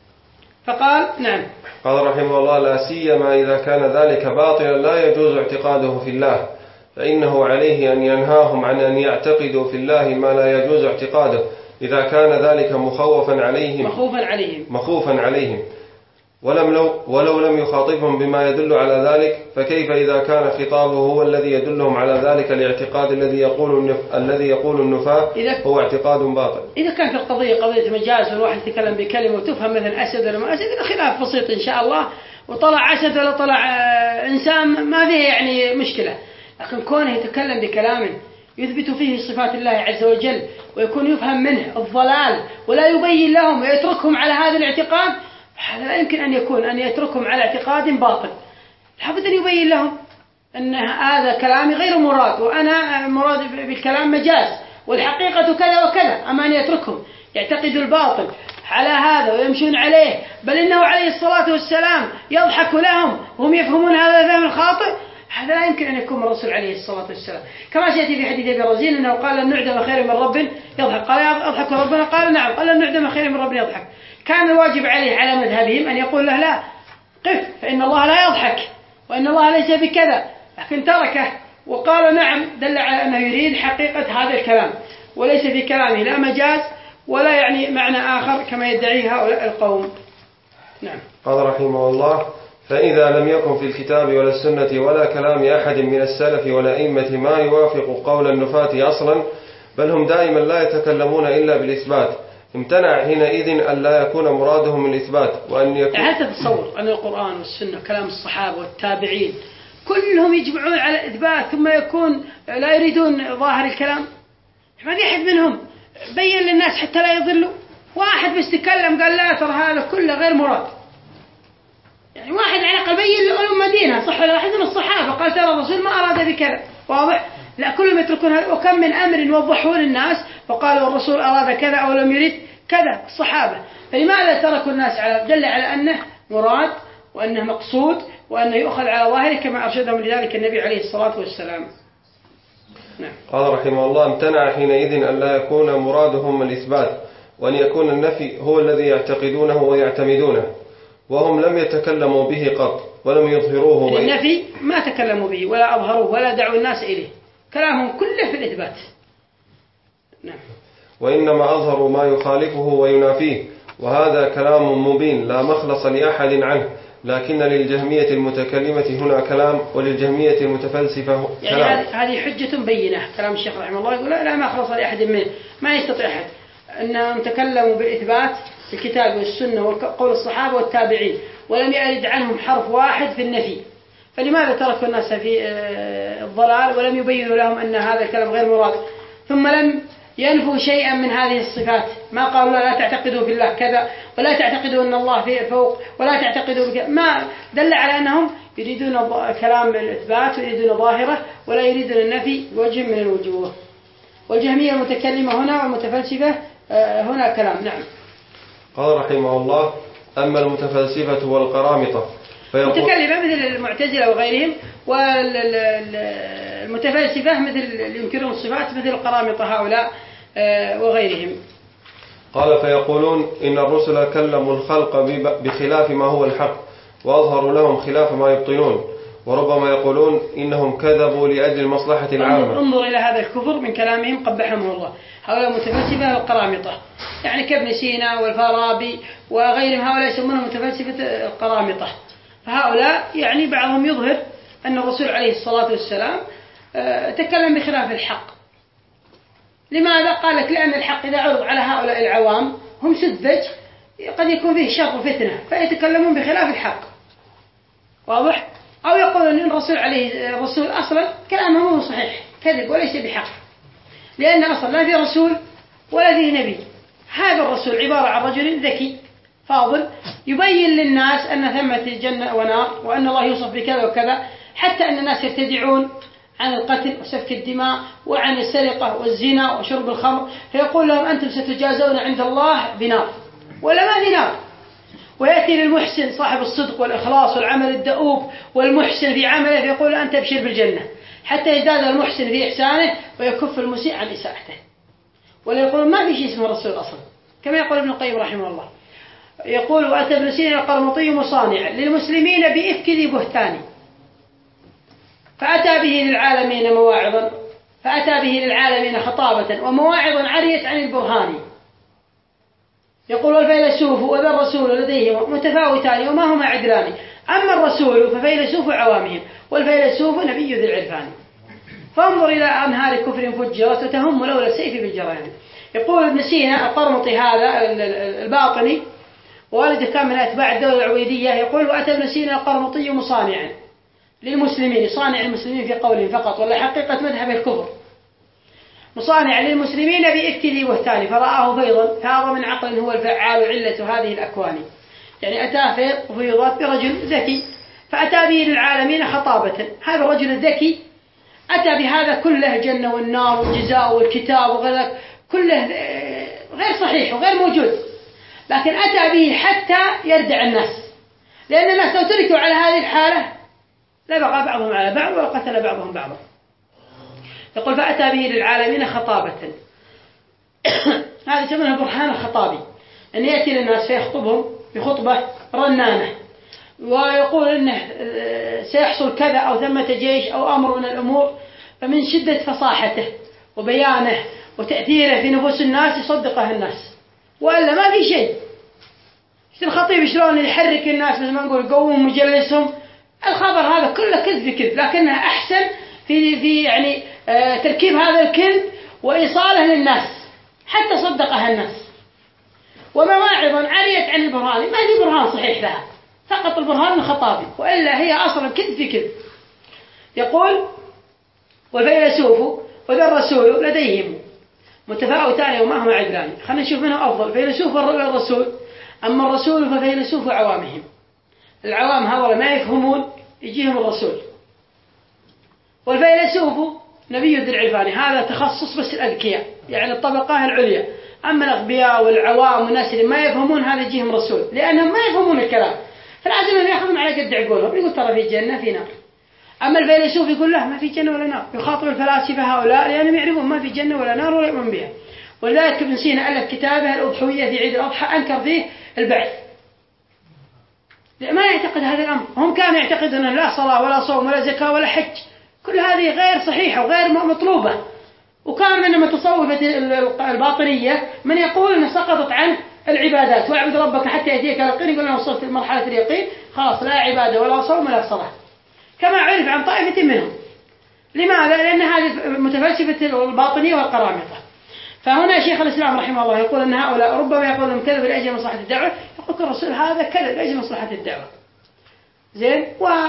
فقال نعم. قال رحمه الله لا سيما إذا كان ذلك باطلا لا يجوز اعتقاده في الله، فإنه عليه أن ينهاهم عن أن يعتقدوا في الله ما لا يجوز اعتقاده إذا كان ذلك مخوفا عليهم مخوفا عليهم مخوفا عليهم ولم لو ولو لم يخاطبهم بما يدل على ذلك، فكيف إذا كان خطابه هو الذي يدلهم على ذلك الاعتقاد الذي يقول النف... الذي يقول النفاة هو اعتقاد باطل. إذا كانت القضية قضية مجاز والواحد يتكلم بكلمة وتفهم مثل أسد ولا ما أسد، إذا خلاف بسيط إن شاء الله، وطلع أسد ولا طلع إنسان ما فيه يعني مشكلة. لكن كونه يتكلم بكلام يثبت فيه صفات الله عز وجل ويكون يفهم منه الضلال ولا يبين لهم ويتركهم على هذا الاعتقاد، هذا لا يمكن أن يكون أن يتركهم على اعتقاد باطل. لابد أن يبين لهم أن هذا كلامي غير مراد، وأنا مراد بالكلام مجاز والحقيقة كذا وكذا، أما أن يتركهم يعتقدوا الباطل على هذا ويمشون عليه، بل إنه عليه الصلاة والسلام يضحك لهم وهم يفهمون هذا الفهم الخاطئ، هذا لا يمكن أن يكون من الرسول عليه الصلاة والسلام. كما سيأتي في حديث أبي رزين أنه قال لن نعدم خير من رب يضحك، قال أضحك ربنا، قال نعم، قال لن نعدم خير من رب يضحك. كان الواجب عليه على مذهبهم أن يقول له لا قف، فإن الله لا يضحك وإن الله ليس بكذا، لكن تركه وقال نعم، دل على أنه يريد حقيقة هذا الكلام وليس في كلامه لا مجاز ولا يعني معنى آخر كما يدعيه هؤلاء القوم. نعم. قال رحمه الله فإذا لم يكن في الكتاب ولا السنة ولا كلام أحد من السلف ولا أئمة ما يوافق قول النفاة أصلا، بل هم دائما لا يتكلمون إلا بالإثبات، امتنع حينئذ أن لا يكون مرادهم الإثبات وأن يكون. هل تتصور أن القرآن والسنة كلام الصحابة والتابعين كلهم يجمعون على إثبات ثم يكون لا يريدون ظاهر الكلام؟ ما في أحد منهم بين للناس حتى لا يضلوا، واحد بس تكلم قال لا ترى هذا كله غير مراد، يعني واحد على الأقل بين لهم دينها صح ولا؟ واحد من الصحابة قال ترى الرسول ما أراد بكذا، واضح؟ لا، كلهم يتركون هذا. وكم من أمر وضحوا للناس وقالوا الرسول أراد كذا أو لم يريد كذا الصحابة، فلماذا تركوا الناس على دل على أنه مراد وأنه مقصود وأنه يؤخذ على ظاهره كما أرشدهم لذلك النبي عليه الصلاة والسلام. نعم. قال رحمه الله امتنع حينئذ أن لا يكون مرادهم الإثبات وأن يكون النفي هو الذي يعتقدونه ويعتمدونه، وهم لم يتكلموا به قط ولم يظهروه. النفي ما تكلموا به ولا أظهروه ولا دعوا الناس إليه، كلامهم كله في الإثبات. نعم. وإنما أظهروا ما يخالفه وينافيه، وهذا كلام مبين لا مخلص لأحد عنه، لكن للجهمية المتكلمة هنا كلام وللجهمية المتفلسفة كلام. يعني هذه حجة بينة كلام الشيخ رحمه الله، يقول لا, لا ما خلص لأحد منه، ما يستطيع أحد أنهم تكلموا بالإثبات في الكتاب والسنة وقول الصحابة والتابعين ولم يرد عنهم حرف واحد في النفي، فلماذا تركوا الناس في الضلال ولم يبينوا لهم أن هذا الكلام غير مراد؟ ثم لم ينفوا شيئا من هذه الصفات، ما قالوا لا تعتقدوا في الله كذا ولا تعتقدوا أن الله في فوق ولا تعتقدوا بكذا، ما دل على أنهم يريدون كلام الإثبات ويريدون ظاهرة ولا يريدون النفي وجه من الوجوه. والجهمية المتكلمة هنا والمتفلسفة هنا كلام. نعم. قال رحمه الله: أما المتفلسفة والقرامطة متكلمة مثل المعتزلة وغيرهم، والمتفلسفة مثل اللي ينكرون الصفات مثل القرامطة هؤلاء وغيرهم. قال: فيقولون إن الرسل كلموا الخلق بخلاف ما هو الحق وأظهروا لهم خلاف ما يبطنون، وربما يقولون إنهم كذبوا لأجل المصلحة العامة. انظر إلى هذا الكفر من كلامهم قبحهم الله، هؤلاء المتفلسفة والقرامطة، يعني كابن سينا والفارابي وغيرهم، هؤلاء يسمونهم متفلسفة القرامطة. فهؤلاء يعني بعضهم يظهر أن الرسول عليه الصلاة والسلام تكلم بخلاف الحق. لماذا؟ قال لك لأن الحق إذا عرض على هؤلاء العوام هم سذج قد يكون فيه شر وفتنة فيتكلمون بخلاف الحق، واضح؟ أو يقول أن الرسول عليه الرسول أصلا كلامه مو صحيح، كذب وليس بحق، لأن أصلا لا في رسول ولا في نبي. هذا الرسول عبارة عن رجل ذكي فاضل يبين للناس أن ثمة جنة ونار وأن الله يوصف بكذا وكذا، حتى أن الناس يرتدعون عن القتل وسفك الدماء وعن السرقة والزنا وشرب الخمر، فيقول لهم أنتم ستجازون عند الله بنار، ولا ما في نار. ويأتي للمحسن صاحب الصدق والإخلاص والعمل الدؤوب والمحسن في عمله فيقول أنت أبشر بالجنة، حتى يزداد المحسن في إحسانه ويكف المسيء عن إساءته. ولا يقول ما في شيء اسمه الرسول أصلا، كما يقول ابن القيم رحمه الله، يقول: وأتى ابن سينا القرمطي مصانعا للمسلمين بإفك ذي بهتان، فأتى به للعالمين مواعظا فأتى به للعالمين خطابة ومواعظا عريت عن البرهان. يقول: والفيلسوف وذا الرسول لديهم متفاوتان وما هما عدلان، أما الرسول ففيلسوف عوامهم والفيلسوف نبي ذي العرفان. فانظر إلى أنهار كفر فجرت وتهم لولا السيف بالجريان. يقول ابن سينا القرمطي هذا الباطني والده كان من أتباع الدولة العبيدية، يقول: وأتى ابن سينا القرمطي مصانعا للمسلمين، صانع المسلمين في قوله فقط ولا حقيقة مذهب الكفر، مصانع للمسلمين بإفك ذي بهتان، فرآه فيضا فاض من عقل هو الفعال علة هذه الأكوان. يعني أتاه فيض وفيضات برجل ذكي فأتى به للعالمين خطابة. هذا الرجل الذكي أتى بهذا كله، جنة والنار والجزاء والكتاب وغيره كله غير صحيح وغير موجود، لكن أتى به حتى يردع الناس، لأن الناس لو تركوا على هذه الحالة لبغى بعضهم على بعض وقتل بعضهم بعضا. يقول: فأتى به للعالمين خطابة. هذا يسمونه برهان الخطابي، أن يأتي للناس فيخطبهم بخطبة رنانة ويقول إنه سيحصل كذا أو ثمة جيش أو أمر من الأمور، فمن شدة فصاحته وبيانه وتأثيره في نفوس الناس يصدقه الناس، وإلا ما في شيء. الخطيب شلون يحرك الناس مثل ما نقول قوم مجلسهم، الخبر هذا كله كذب في كذب، لكنه أحسن في في يعني آه تركيب هذا الكذب وإيصاله للناس حتى صدقها الناس. ومواعظا عريت عن البرهان، ما في برهان صحيح لها، فقط البرهان الخطابي، وإلا هي أصلا كذب في كذب. يقول: والفيلسوف وذا الرسول لديهم متفاوتان وما هما عدلان. خلينا نشوف منه أفضل، فيلسوف الرسول. أما الرسول ففيلسوف عوامهم، العوام هؤلاء ما يفهمون يجيهم الرسول. والفيلسوف نبي ذي العرفان، هذا تخصص بس الأذكياء يعني الطبقة العليا، أما الأغبياء والعوام والناس اللي ما يفهمون هذا يجيهم رسول، لأنهم ما يفهمون الكلام، فلازم أن يأخذون على قد عقولهم، يقول ترى في جنة في نار. أما الفيلسوف يقول له ما في جنة ولا نار، يخاطب الفلاسفة هؤلاء لأنهم يعرفون ما في جنة ولا نار ولا يؤمن بها. ولذلك ابن سينا ألف كتابه الأضحوية في عيد الأضحى أنكر فيه البعث، ما يعتقد هذا الأمر. هم كانوا يعتقدون أن لا صلاة ولا صوم ولا زكاة ولا حج، كل هذه غير صحيحة وغير مطلوبة. وكان من متصوفة الباطنية من يقول أن سقطت عنه العبادات واعبد ربك حتى يأتيك اليقين، يقول أنا وصلت لمرحلة اليقين خلاص لا عبادة ولا صوم ولا صلاة، كما عرف عن طائفة منهم. لماذا؟ لأن هذه متفلسفة الباطنية والقرامطة. فهنا شيخ الإسلام رحمه الله يقول أن هؤلاء ربما يقولون كذب لأجل مصلحة الدعوة، يقول الرسول هذا كذب لأجل مصلحة الدعوة. زين،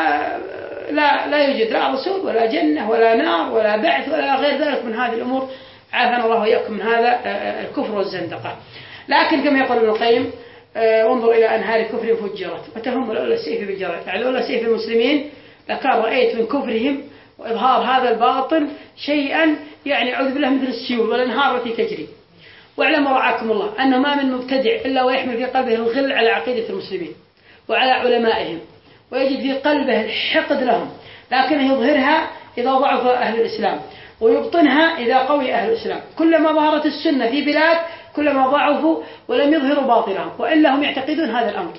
ولا لا يوجد لا رسول ولا جنة ولا نار ولا بعث ولا غير ذلك من هذه الأمور، عافانا الله وإياكم من هذا الكفر والزندقة. لكن كما يقول ابن القيم انظر إلى أنهار الكفر فجرت وتهم لولا السيف بالجرات، يعني لولا سيف المسلمين لكان رأيت من كفرهم وإظهار هذا الباطل شيئا يعني أعوذ بالله مثل السيول والأنهار التي تجري. واعلموا رعاكم الله أنه ما من مبتدع إلا ويحمل في قلبه الغل على عقيدة المسلمين وعلى علمائهم، ويجد في قلبه الحقد لهم، لكنه يظهرها إذا ضعف أهل الإسلام ويبطنها إذا قوي أهل الإسلام. كلما ظهرت السنة في بلاد كلما ضعفوا ولم يظهروا باطلهم، وإلا هم يعتقدون هذا الأمر.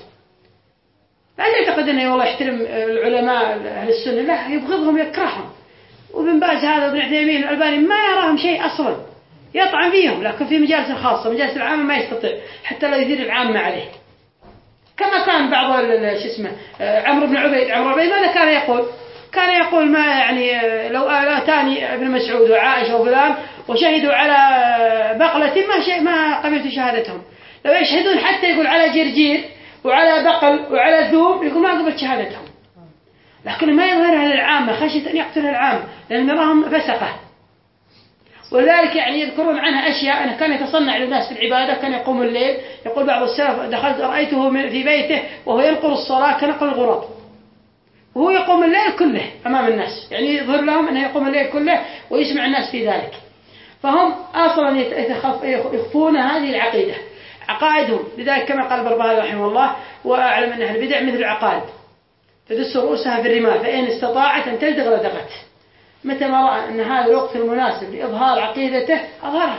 لا يعتقد أنه والله يحترم العلماء أهل السنة، لا، يبغضهم يكرههم. وابن باز هذا وابن عثيمين الألباني ما يراهم شيء أصلا، يطعن فيهم، لكن في مجالس الخاصة مجالس العامة ما يستطيع حتى لا يثير العامة عليه. كما كان بعض شو اسمه عمرو بن عبيد عمرو عبيد ماذا كان يقول؟ كان يقول ما يعني لو آتاني ابن مسعود وعائشة وفلان وشهدوا على بقلة ما شيء ما قبلت شهادتهم. لو يشهدون حتى يقول على جرجير وعلى بقل وعلى ذوب يقول ما قبلت شهادتهم، لكن ما يظهرها للعامة خشية أن يقتل العامة لأن نراهم فسقة. ولذلك يعني يذكرون عنها أشياء أنه كان يتصنع للناس في العبادة، كان يقوم الليل. يقول بعض السلف دخلت رأيته في بيته وهو ينقل الصلاة كنقل الغراب، وهو يقوم الليل كله أمام الناس، يعني يظهر لهم أنه يقوم الليل كله ويسمع الناس في ذلك. فهم أصلا يخفون هذه العقيدة عقائدهم. لذلك كما قال البربهاري رحمه الله وأعلم أن أهل البدع مثل العقائد تدس رؤوسها في الرمال فإن استطاعت أن تلدغ لدغت. متى ما رأى أن هذا الوقت المناسب لإظهار عقيدته أظهرها.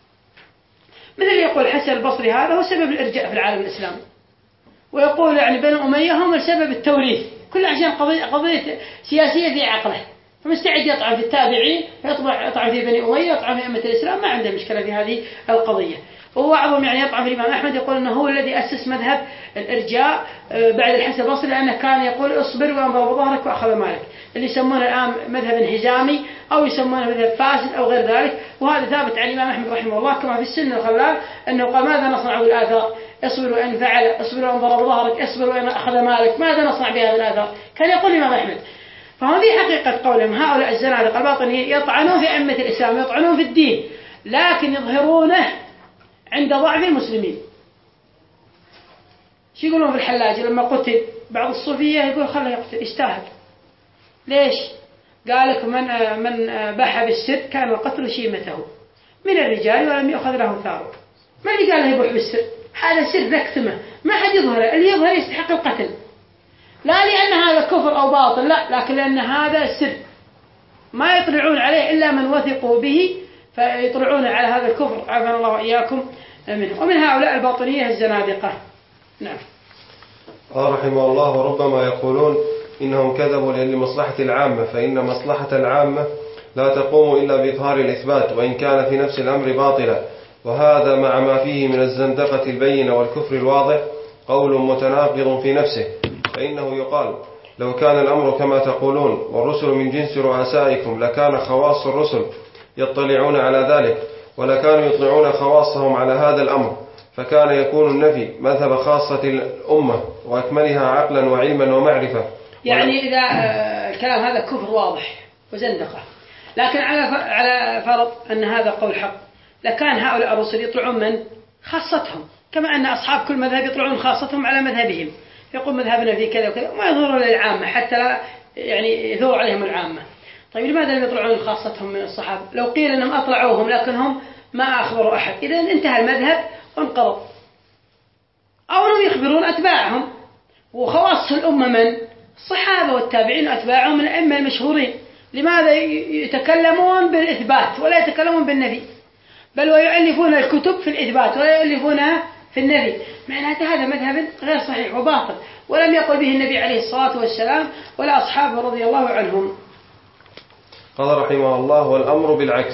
مثل يقول حسن البصري هذا هو سبب الإرجاء في العالم الإسلامي، ويقول يعني بنو أمية هم سبب التوريث، كل عشان قضية, قضية سياسية في عقله، فمستعد يطعن في التابعين، يطعن في بني أمية، يطعن في أمة الإسلام، ما عنده مشكلة في هذه القضية. وهو أعظم يعني يطعن في الإمام أحمد، يقول أنه هو الذي أسس مذهب الإرجاء بعد الحسن البصري، لأنه كان يقول اصبر وانضرب ظهرك وأخذ مالك، اللي يسمونه الآن مذهب انهزامي أو يسمونه مذهب فاسد أو غير ذلك. وهذا ثابت عن الإمام أحمد رحمه الله كما في السنة الخلال أنه قال ماذا نصنع بالآثار؟ اصبر وإن فعل، اصبر وإن ضرب ظهرك، اصبر وإن أخذ مالك، ماذا نصنع بهذه الآثار؟ كان يقول الإمام أحمد. فهم في حقيقة قولهم هؤلاء الزنادقة الباطنيين يطعنون في أئمة الإسلام، يطعنون في الدين، لكن يظهرونه عند ضعف المسلمين. شو يقولون في الحلاج لما قتل بعض الصوفية يقول خله يقتل يستاهل. ليش؟ قال لك من من بح بالسر كان القتل شيمته من الرجال ولم يأخذ له ثاره. ما اللي قال له يبح بالسر؟ هذا سر نكتمه، ما حد يظهره، اللي يظهر يستحق القتل، لا لأن هذا كفر أو باطل، لا، لكن لأن هذا سر ما يطلعون عليه إلا من وثقوا به، فيطلعون على هذا الكفر عافانا الله وإياكم منه. ومن هؤلاء الباطنية الزنادقة. نعم. قال رحمه الله وربما يقولون إنهم كذبوا لمصلحة العامة، فإن مصلحة العامة لا تقوم إلا بإظهار الإثبات وإن كان في نفس الأمر باطلا، وهذا مع ما فيه من الزندقة البينة والكفر الواضح قول متناقض في نفسه. فإنه يقال لو كان الأمر كما تقولون والرسل من جنس رؤسائكم لكان خواص الرسل يطلعون على ذلك، ولكانوا يطلعون خواصهم على هذا الأمر، فكان يكون النفي مذهب خاصة الأمة وأكملها عقلا وعلما ومعرفة. يعني إذا الكلام هذا كفر واضح وزندقة، لكن على على فرض أن هذا قول حق، لكان هؤلاء الرسل يطلعون من خاصتهم، كما أن أصحاب كل مذهب يطلعون خاصتهم على مذهبهم، يقول مذهبنا في كذا وكذا، وما يظهرون للعامة حتى لا يعني يثور عليهم العامة. طيب لماذا لم يطلعون خاصتهم من الصحابة؟ لو قيل أنهم أطلعوهم لكنهم ما أخبروا أحد، إذا انتهى المذهب وانقرض. أو أنهم يخبرون أتباعهم، وخواص الأمة من؟ الصحابة والتابعين وأتباعهم من الأئمة المشهورين. لماذا يتكلمون بالإثبات ولا يتكلمون بالنفي؟ بل ويؤلفون الكتب في الإثبات ولا يؤلفونها في النفي. معناته هذا مذهب غير صحيح وباطل، ولم يقل به النبي عليه الصلاة والسلام ولا أصحابه رضي الله عنهم. قال رحمه الله والأمر بالعكس،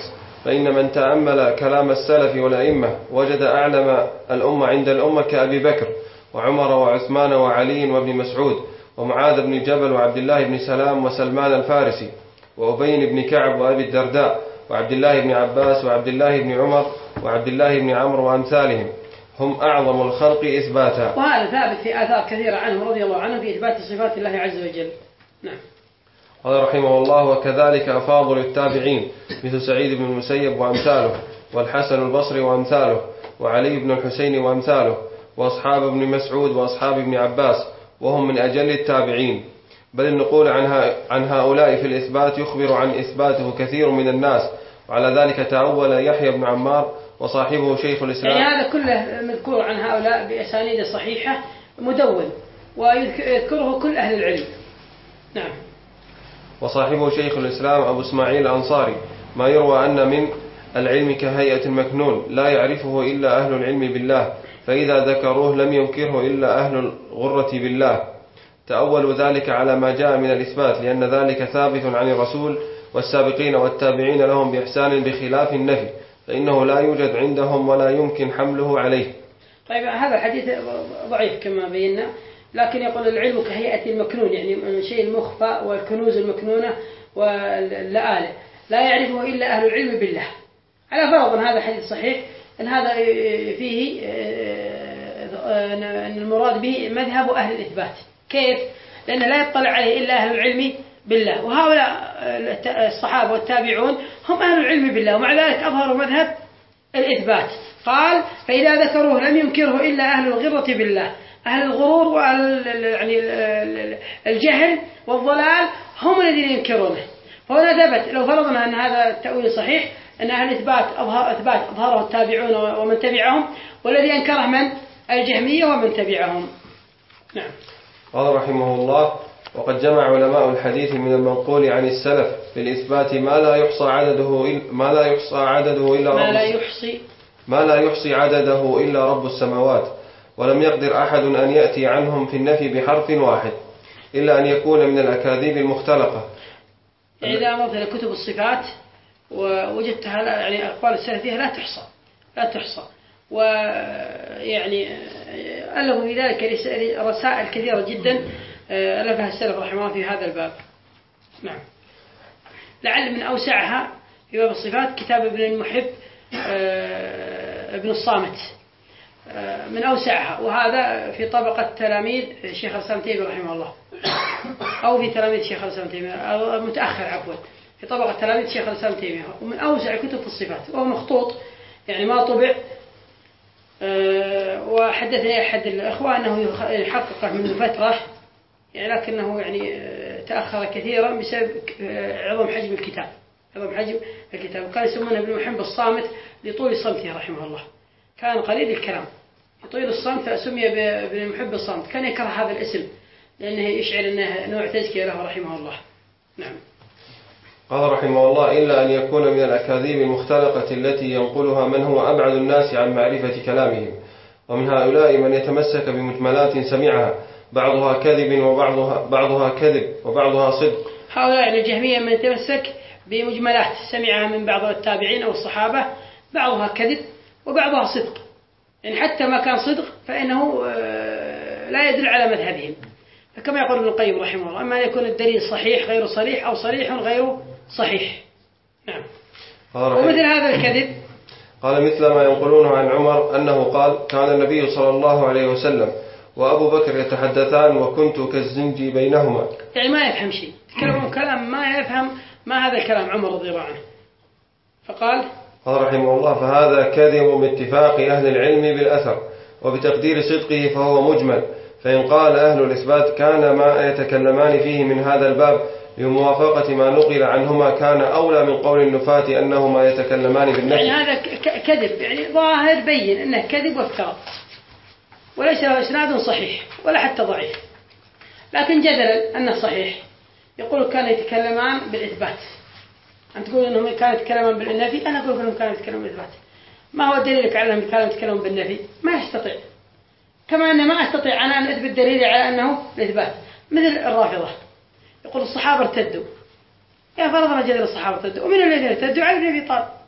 فإن من تأمل كلام السلف والأئمة وجد أعلم الأمة عند الأمة كأبي بكر وعمر وعثمان وعلي وابن مسعود ومعاذ بن جبل وعبد الله بن سلام وسلمان الفارسي وأبين بن كعب وأبي الدرداء وعبد الله بن عباس وعبد الله بن عمر وعبد الله بن عمرو وأمثالهم، هم أعظم الخلق إثباتا. وهذا ثابت في آثار كثيرة عنهم رضي الله عنهم في إثبات صفات الله عز وجل. نعم. قال رحمه الله: وكذلك أفاضل التابعين مثل سعيد بن المسيب وأمثاله، والحسن البصري وأمثاله، وعلي بن الحسين وأمثاله، وأصحاب ابن مسعود وأصحاب ابن عباس، وهم من أجل التابعين. بل النقول عن هؤلاء في الإثبات يخبر عن إثباته كثير من الناس، وعلى ذلك تأول يحيى بن عمار وصاحبه شيخ الإسلام. يعني هذا كله مذكور عن هؤلاء بأسانيد صحيحة مدون، ويذكره كل أهل العلم. نعم. وصاحبه شيخ الإسلام أبو إسماعيل الأنصاري ما يروى أن من العلم كهيئة المكنون لا يعرفه إلا أهل العلم بالله، فإذا ذكروه لم ينكره إلا أهل الغرة بالله. تأولوا ذلك على ما جاء من الإثبات، لأن ذلك ثابت عن الرسول والسابقين والتابعين لهم بإحسان بخلاف النفي، فإنه لا يوجد عندهم ولا يمكن حمله عليه. طيب هذا الحديث ضعيف كما بينا، لكن يقول العلم كهيئة المكنون، يعني الشيء المخفى والكنوز المكنونة واللآلئ لا يعرفه إلا أهل العلم بالله. على فرض أن هذا حديث صحيح، أن هذا فيه أن المراد به مذهب أهل الإثبات. كيف؟ لأنه لا يطلع عليه إلا أهل العلم بالله، وهؤلاء الصحابة والتابعون هم أهل العلم بالله، ومع ذلك أظهروا مذهب الإثبات. قال: فإذا ذكروه لم ينكره إلا أهل الغرة بالله. أهل الغرور وأهل يعني الجهل والضلال هم الذين ينكرونه. فهنا ثبت، لو فرضنا أن هذا التأويل صحيح، أن أهل الإثبات أظهر إثبات أظهره التابعون ومن تبعهم، والذي أنكره من؟ الجهمية ومن تبعهم. نعم. قال رحمه الله: وقد جمع علماء الحديث من المنقول عن السلف للإثبات ما لا يحصى عدده ما لا يحصى عدده إلا ما رب لا يحصي ما لا يحصي عدده إلا رب السماوات، ولم يقدر أحد أن يأتي عنهم في النفي بحرف واحد إلا أن يكون من الأكاذيب المختلقة. إذا نظرت كتب الصفات ووجدتها يعني أقوال السلف فيها لا تحصى لا تحصى ويعني ألفوا في ذلك رسائل كثيرة جدا ألفها السلف رحمه الله في هذا الباب. نعم. لعل من أوسعها في باب الصفات كتاب ابن المحب ابن الصامت من أوسعها، وهذا في طبقة تلاميذ الشيخ الإسلام تيمية رحمه الله، أو في تلاميذ الشيخ الإسلام تيمية متأخر عفوا في طبقة تلاميذ الشيخ الإسلام تيمية، ومن أوسع كتب في الصفات، وهو مخطوط يعني ما طبع. وحدثني أحد الأخوة أنه يحققه منذ فترة يعني، لكنه يعني تأخر كثيرا بسبب عظم حجم الكتاب عظم حجم الكتاب وكان يسمونه ابن محب الصامت لطول صمته رحمه الله، كان قليل الكلام يطيل الصمت فسمي بابن محب الصامت. كان يكره هذا الاسم لأنه يشعر أنه نوع تزكية له رحمه الله. نعم. قال رحمه الله: إلا أن يكون من الأكاذيب المختلقة التي ينقلها من هو أبعد الناس عن معرفة كلامهم، ومن هؤلاء من يتمسك بمجملات سمعها بعضها كذب وبعضها بعضها كذب وبعضها صدق. هؤلاء الجهمية من يتمسك بمجملات سمعها من بعض التابعين أو الصحابة بعضها كذب وبعضها صدق، يعني حتى ما كان صدق فإنه لا يدل على مذهبهم، فكما يقول ابن القيم رحمه الله: أما يكون الدليل صحيح غير صريح أو صريح غير صحيح. نعم. ومثل هذا الكذب قال مثل ما ينقلونه عن عمر أنه قال: كان النبي صلى الله عليه وسلم وأبو بكر يتحدثان وكنت كالزنج بينهما. يعني ما يفهم شيء، تكلمون كلام ما يفهم ما هذا الكلام عمر رضي الله عنه، فقال قال رحمه الله: فهذا كذب باتفاق أهل العلم بالأثر، وبتقدير صدقه فهو مجمل، فإن قال أهل الإثبات كان ما يتكلمان فيه من هذا الباب بموافقة ما نقل عنهما كان أولى من قول النفاة أنهما يتكلمان بالنفي. يعني هذا كذب يعني ظاهر بين أنه كذب وافتراء، وليس له إسناد صحيح ولا حتى ضعيف، لكن جدلا أنه صحيح. يقول كان يتكلمان بالإثبات، أنت تقول أنهم كانوا يتكلمون بالنفي، أنا أقول أنهم كانوا يتكلمون بالإثبات. ما هو دليلك على أنهم كانوا يتكلمون بالنفي؟ ما يستطيع، كما أن ما أستطيع أنا أن أثبت دليلي على أنه الإثبات. مثل الرافضة يقول الصحابة ارتدوا، يا فرضنا جدل الصحابة ارتدوا، ومن الذين ارتدوا؟ علي بن أبي طالب،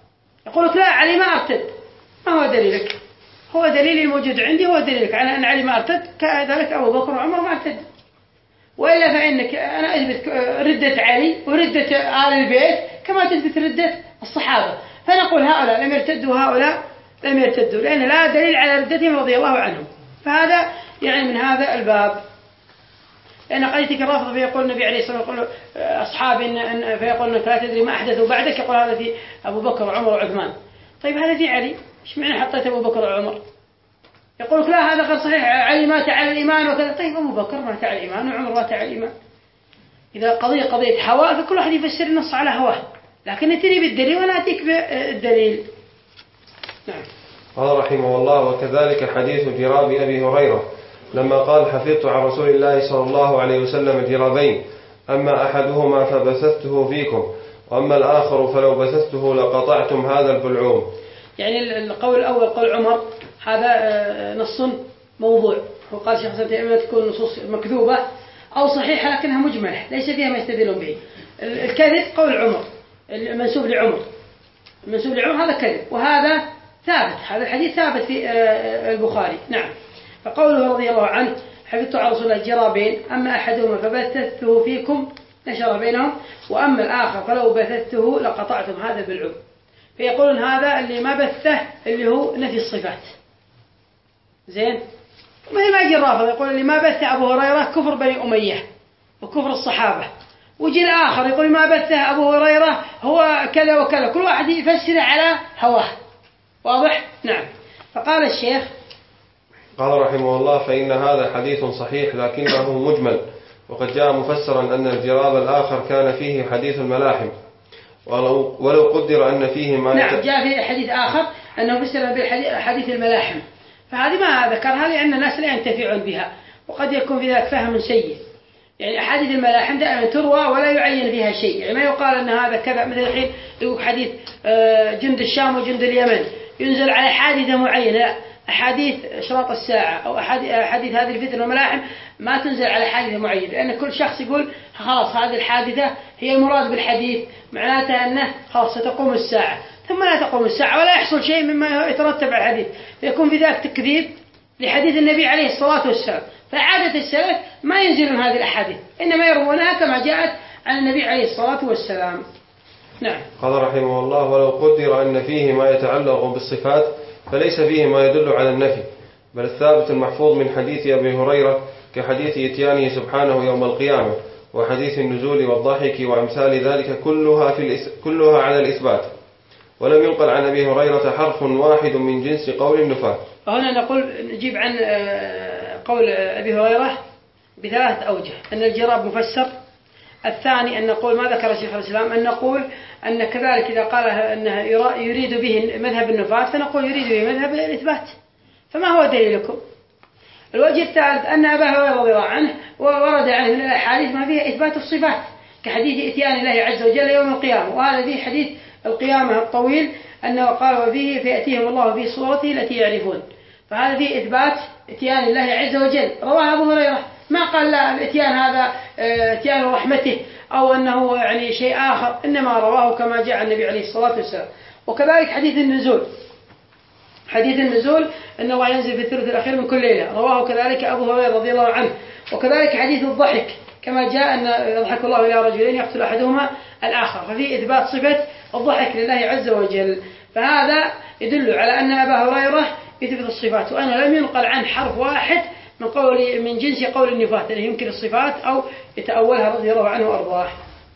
يقول لك لا علي ما ارتد، ما هو دليلك؟ هو دليلي الموجود عندي هو دليلك على أن علي ما ارتد، كذلك أبو بكر وعمر ما ارتد. وإلا فإنك أنا أثبت ردة علي وردة آل البيت كما تثبت ردة الصحابة، فنقول هؤلاء لم يرتدوا وهؤلاء لم يرتدوا، لأن لا دليل على ردتهم رضي الله عنهم. فهذا يعني من هذا الباب. لأن قضيتك الرافض فيقول النبي عليه الصلاة والسلام يقول أصحابي إن فيقول أنك لا تدري ما أحدثوا بعدك، يقول هذا في أبو بكر وعمر وعثمان. طيب هذا في علي، إيش معنى حطيت أبو بكر وعمر؟ يقول لك لا هذا غير صحيح، علي مات على الإيمان وكذا. طيب أبو بكر مات على الإيمان وعمر مات على الإيمان. إذا قضية قضية هواء فكل واحد يفسر النص على هواه، لكن اتني بالدليل ولا أتيك بالدليل. نعم. قال رحمه الله: وكذلك حديث جراب أبي هريرة لما قال: حفظت عن رسول الله صلى الله عليه وسلم جرابين، أما أحدهما فبثثته فيكم، وأما الآخر فلو بثثته لقطعتم هذا البلعوم. يعني القول الأول قول عمر هذا نص موضوع، وقال شيخ الإسلام إما تكون نصوص مكذوبة أو صحيحة لكنها مجملة ليس فيها ما يستدلون به. الكذب قول عمر المنسوب لعمر، المنسوب لعمر هذا كذب، وهذا ثابت، هذا الحديث ثابت في البخاري. نعم. فقوله رضي الله عنه: حفظت على رسول الله جرابين، أما أحدهما فبثثته فيكم نشر بينهم، وأما الآخر فلو بثثته لقطعتم هذا بالعوم. فيقولون هذا اللي ما بثه اللي هو نفي الصفات. زين، مثل ما يجي الرافض يقول اللي ما بثه أبو هريرة كفر بني أمية وكفر الصحابة، ويجي الآخر يقول ما بثه أبو هريرة هو كذا وكذا، كل واحد يفسر على هواه. واضح؟ نعم. فقال الشيخ قال رحمه الله: فإن هذا حديث صحيح لكنه مجمل، وقد جاء مفسرا أن الجراب الآخر كان فيه حديث الملاحم، ولو, ولو قدر أن فيه ما نعم جاء في حديث آخر أنه فسر بحديث الملاحم، فهذه ما ذكرها لأن الناس لا ينتفعون بها، وقد يكون في ذلك فهم سيء. يعني أحاديث الملاحم دائما تروى ولا يعين فيها شيء، يعني ما يقال أن هذا كذا. مثل الحين يقول حديث جند الشام وجند اليمن ينزل على حادثة معينة، لا، أحاديث أشراط الساعة أو أحاديث هذه الفتنة والملاحم ما تنزل على حادثة معينة، لأن كل شخص يقول خلاص هذه الحادثة هي المراد بالحديث، معناتها أنه خلاص ستقوم الساعة، ثم لا تقوم الساعة ولا يحصل شيء مما يترتب على الحديث، فيكون في ذلك تكذيب لحديث النبي عليه الصلاة والسلام. فعادة السلف ما ينزلون هذه الأحاديث، إنما يروونها كما جاءت عن النبي عليه الصلاة والسلام. نعم. قال رحمه الله: ولو قدر أن فيه ما يتعلق بالصفات فليس فيه ما يدل على النفي، بل الثابت المحفوظ من حديث أبي هريرة كحديث إتيانه سبحانه يوم القيامة، وحديث النزول والضحك وأمثال ذلك كلها, في الإس... كلها على الإثبات، ولم ينقل عن أبي هريرة حرف واحد من جنس قول النفاة. وهنا نقول نجيب عن قول أبي هريرة بثلاثة أوجه: أن الجراب مفسر، الثاني أن نقول ما ذكر شيخ الإسلام، أن نقول أن كذلك إذا قال أنه يريد به مذهب النفاة فنقول يريد به مذهب الإثبات، فما هو دليلكم؟ الوجه الثالث أن أبا هريرة رضي الله عنه ورد عنه من الأحاديث ما فيها إثبات الصفات، كحديث إتيان الله عز وجل يوم القيامة، وهذا فيه حديث القيامة الطويل أنه قال وفيه فيأتيهم الله في صورته التي يعرفون، فهذا فيه إثبات إتيان الله عز وجل، رواه أبو هريرة، ما قال لا الإتيان هذا إتيان رحمته أو أنه يعني شيء آخر، إنما رواه كما جاء النبي عليه الصلاة والسلام. وكذلك حديث النزول، حديث النزول أن الله ينزل في الثلث الأخير من كل ليلة، رواه كذلك أبو هريرة رضي الله عنه. وكذلك حديث الضحك كما جاء أن يضحك الله إلى رجلين يقتل أحدهما الآخر، ففي إثبات صفة الضحك لله عز وجل، فهذا يدل على أن أبا هريرة يثبت الصفات، وأنا لم ينقل عن حرف واحد من قول من جنس قول النفاة الذي يمكن الصفات أو يتأولها رضي الله عنه وأرضاه.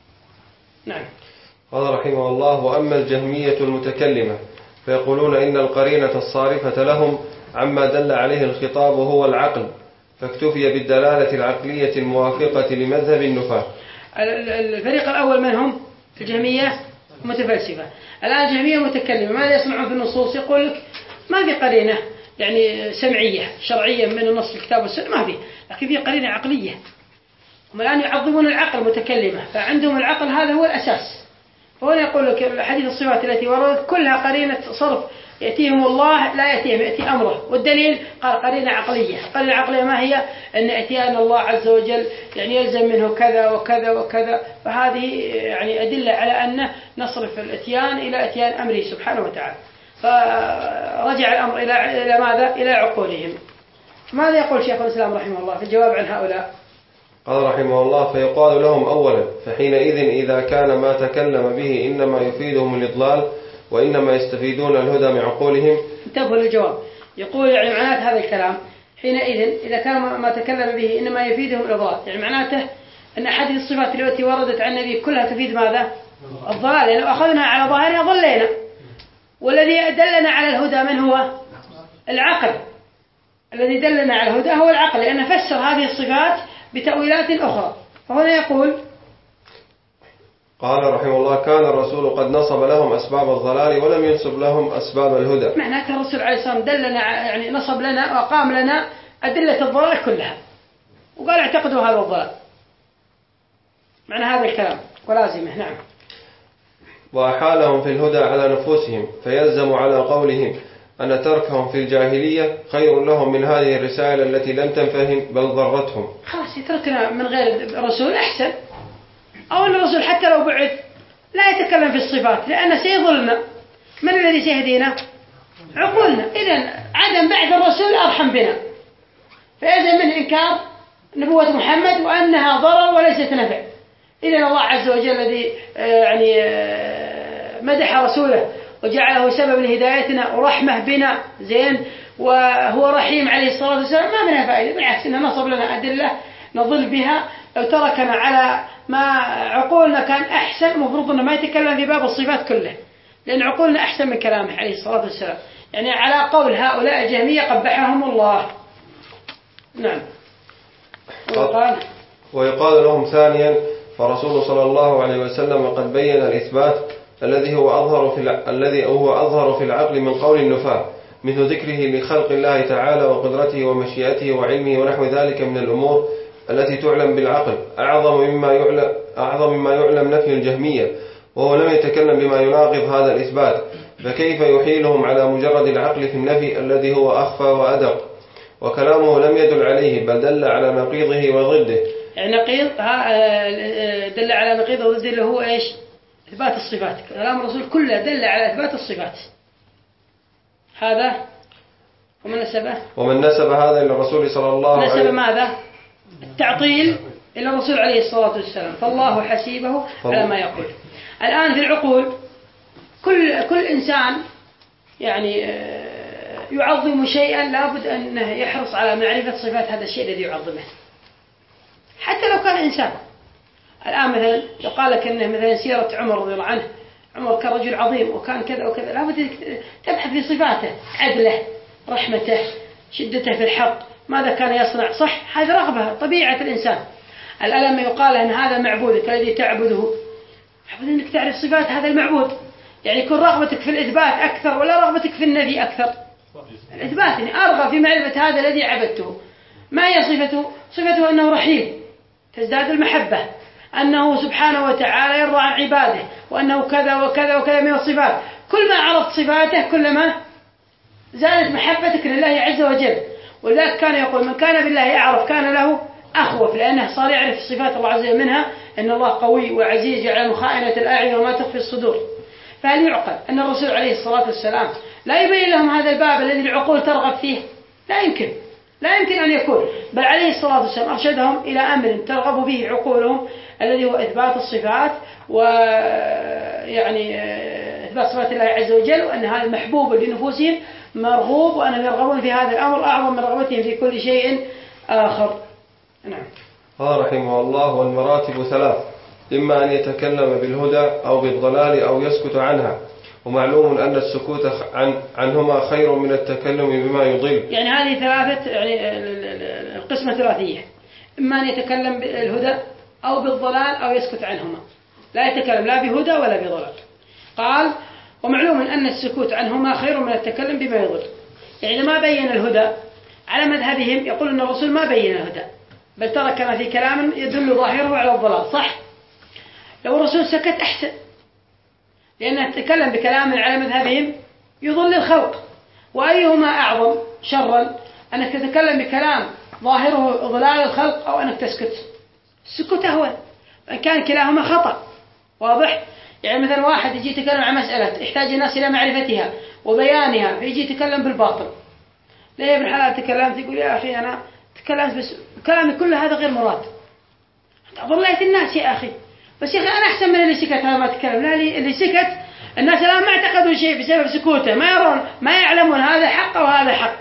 نعم. قال رحمه الله: وأما الجهمية المتكلمة فيقولون إن القرينة الصارفة لهم عما دل عليه الخطاب هو العقل، فاكتفي بالدلالة العقلية الموافقة لمذهب النفاة. الفريق الأول من هم؟ الجهمية متفلسفة. الآن الجهمية متكلمة ماذا يصنعون في النصوص؟ يقول لك ما في قرينة يعني سمعية شرعية من النص الكتاب والسنة، ما في، لكن في قرينة عقلية. هم الآن يعظمون العقل متكلمة، فعندهم العقل هذا هو الأساس. فهنا يقول لك حديث الصفات التي وردت كلها قرينة صرف يأتيهم الله لا يأتيهم، يأتي أمره. والدليل قال قرينة عقلية. قرينة عقلية ما هي؟ أن أتيان الله عز وجل يعني يلزم منه كذا وكذا وكذا، فهذه يعني أدلة على أن نصرف الأتيان إلى أتيان أمره سبحانه وتعالى. فرجع الأمر إلى إلى ماذا؟ إلى عقولهم. ماذا يقول شيخ الإسلام رحمه الله في الجواب عن هؤلاء؟ قال رحمه الله: فيقال لهم أولا: فحينئذ إذا كان ما تكلم به إنما يفيدهم الإضلال وإنما يستفيدون الهدى من عقولهم. انتبهوا للجواب. يقول يعني معنات هذا الكلام حينئذ إذا كان ما تكلم به إنما يفيدهم الإضلال، يعني معناته أن أحاديث الصفات التي وردت عن النبي كلها تفيد ماذا؟ الضلال، لأنه يعني أخذنا على ظاهرها ضلينا. والذي دلنا على الهدى من هو؟ العقل. الذي دلنا على الهدى هو العقل، لأنه فسر هذه الصفات بتأويلات أخرى. فهنا يقول قال رحمه الله: كان الرسول قد نصب لهم أسباب الضلال ولم ينصب لهم أسباب الهدى. معناته الرسول عليه الصلاة والسلام دلنا، يعني نصب لنا وقام لنا أدلة الضلال كلها وقال اعتقدوا هذا الضلال. معنى هذا الكلام ولازمه. نعم. وأحالهم في الهدى على نفوسهم، فيلزم على قولهم أن تركهم في الجاهلية خير لهم من هذه الرسالة التي لم تنفهم بل ضرتهم. خلاص يتركنا من غير الرسول أحسن، أو أن الرسول حتى لو بعث لا يتكلم في الصفات لأنه سيظلنا. من الذي سيهدينا؟ عقولنا. إذن عدم بعث الرسول أرحم بنا، فيلزم من إنكار نبوة محمد وأنها ضرر وليست نفع. إذن الله عز وجل الذي يعني مدح رسوله وجعله سبب لهدايتنا ورحمة بنا زين، وهو رحيم عليه الصلاة والسلام، ما منها فائدة، بالعكس إنه نصب لنا أدلة نضل بها. لو تركنا على ما عقولنا كان أحسن. المفروض أنه ما يتكلم في باب الصفات كله، لأن عقولنا أحسن من كلامه عليه الصلاة والسلام، يعني على قول هؤلاء الجهمية قبحهم الله. نعم. ويقال, ويقال لهم ثانيا: فرسول صلى الله عليه وسلم قد بين الإثبات الذي هو أظهر في الذي هو أظهر في العقل من قول النفاة، مثل ذكره لخلق الله تعالى وقدرته ومشيئته وعلمه ونحو ذلك من الأمور التي تعلم بالعقل، أعظم مما يعلم أعظم مما يعلم نفي الجهمية، وهو لم يتكلم بما يناقض هذا الإثبات، فكيف يحيلهم على مجرد العقل في النفي الذي هو أخفى وأدق، وكلامه لم يدل عليه بل دل على نقيضه وضده. يعني نقيض دل على نقيضه وضده اللي هو إيش؟ إثبات الصفات. كلام الرسول كله دل على إثبات الصفات. هذا ومن نسبه ومن نسب هذا إلى الرسول صلى الله عليه وسلم نسب ماذا؟ التعطيل إلى الرسول عليه الصلاة والسلام، فالله حسيبه على ما يقول. الآن في العقول كل كل إنسان يعني يعظم شيئا لابد أنه يحرص على معرفة صفات هذا الشيء الذي يعظمه، حتى لو كان إنسان. الآن مثلا يقال لك أنه مثلا سيرة عمر رضي الله عنه، عمر كان رجل عظيم وكان كذا وكذا، لابد تبحث في صفاته، عدله، رحمته، شدته في الحق، ماذا كان يصنع، صح؟ هذه رغبة طبيعة الإنسان. الآن لما يقال أن هذا معبودك الذي تعبده، لابد أنك تعرف صفات هذا المعبود، يعني يكون رغبتك في الإثبات أكثر ولا رغبتك في النفي أكثر؟ الإثبات، يعني أرغب في معرفة هذا الذي عبدته. ما هي صفته؟ صفته أنه رحيم تزداد المحبة، أنه سبحانه وتعالى يرضى عن عباده، وأنه كذا وكذا وكذا من الصفات. كل ما عرفت صفاته كلما زادت محبتك لله عز وجل. ولذلك كان يقول: من كان بالله يعرف كان له أخوف، لأنه صار يعرف صفات الله عز وجل، منها أن الله قوي وعزيز يعلم خائنة الأعين وما تخفي الصدور. فهل يعقل أن الرسول عليه الصلاة والسلام لا يبين لهم هذا الباب الذي العقول ترغب فيه؟ لا يمكن، لا يمكن أن يكون. بل عليه الصلاة والسلام أرشدهم إلى أمر ترغب به عقولهم الذي هو إثبات الصفات، ويعني إثبات صفات الله عز وجل، وأن هذا محبوب لنفوسهم مرغوب، وأنهم يرغبون في هذا الأمر أعظم من رغبتهم في كل شيء آخر. نعم. قال رحمه الله: والمراتب ثلاث: إما أن يتكلم بالهدى أو بالضلال أو يسكت عنها، ومعلوم أن السكوت عن عنهما خير من التكلم بما يضل. يعني هذه ثلاثة، يعني القسمة ثلاثية: إما أن يتكلم بالهدى أو بالضلال أو يسكت عنهما، لا يتكلم لا بهدى ولا بضلال. قال: ومعلوم أن السكوت عنهما خير من التكلم بما يضل. يعني ما بين الهدى على مذهبهم، يقول أن الرسول ما بين الهدى بل تركنا في كلام يدل ظاهره على الضلال، صح؟ لو الرسول سكت أحسن، لأنه تكلم بكلام على مذهبهم يضل الخلق. وأيهما أعظم شرا، أنك تتكلم بكلام ظاهره ضلال الخلق أو أنك تسكت؟ السكوت أهون، وإن كان كلاهما خطأ. واضح؟ يعني مثلا واحد يجي يتكلم عن مسألة يحتاج الناس إلى معرفتها وبيانها، فيجي يتكلم بالباطل. ليه يا ابن حلال تكلمت؟ يقول يا أخي أنا تكلمت بس كلامي كل هذا غير مراد، ضليت الناس يا أخي. بس يا أخي أنا أحسن من اللي سكت هذا ما تكلم. لا، اللي سكت الناس الآن ما اعتقدوا شيء بسبب سكوته، ما يرون ما يعلمون هذا حق وهذا حق،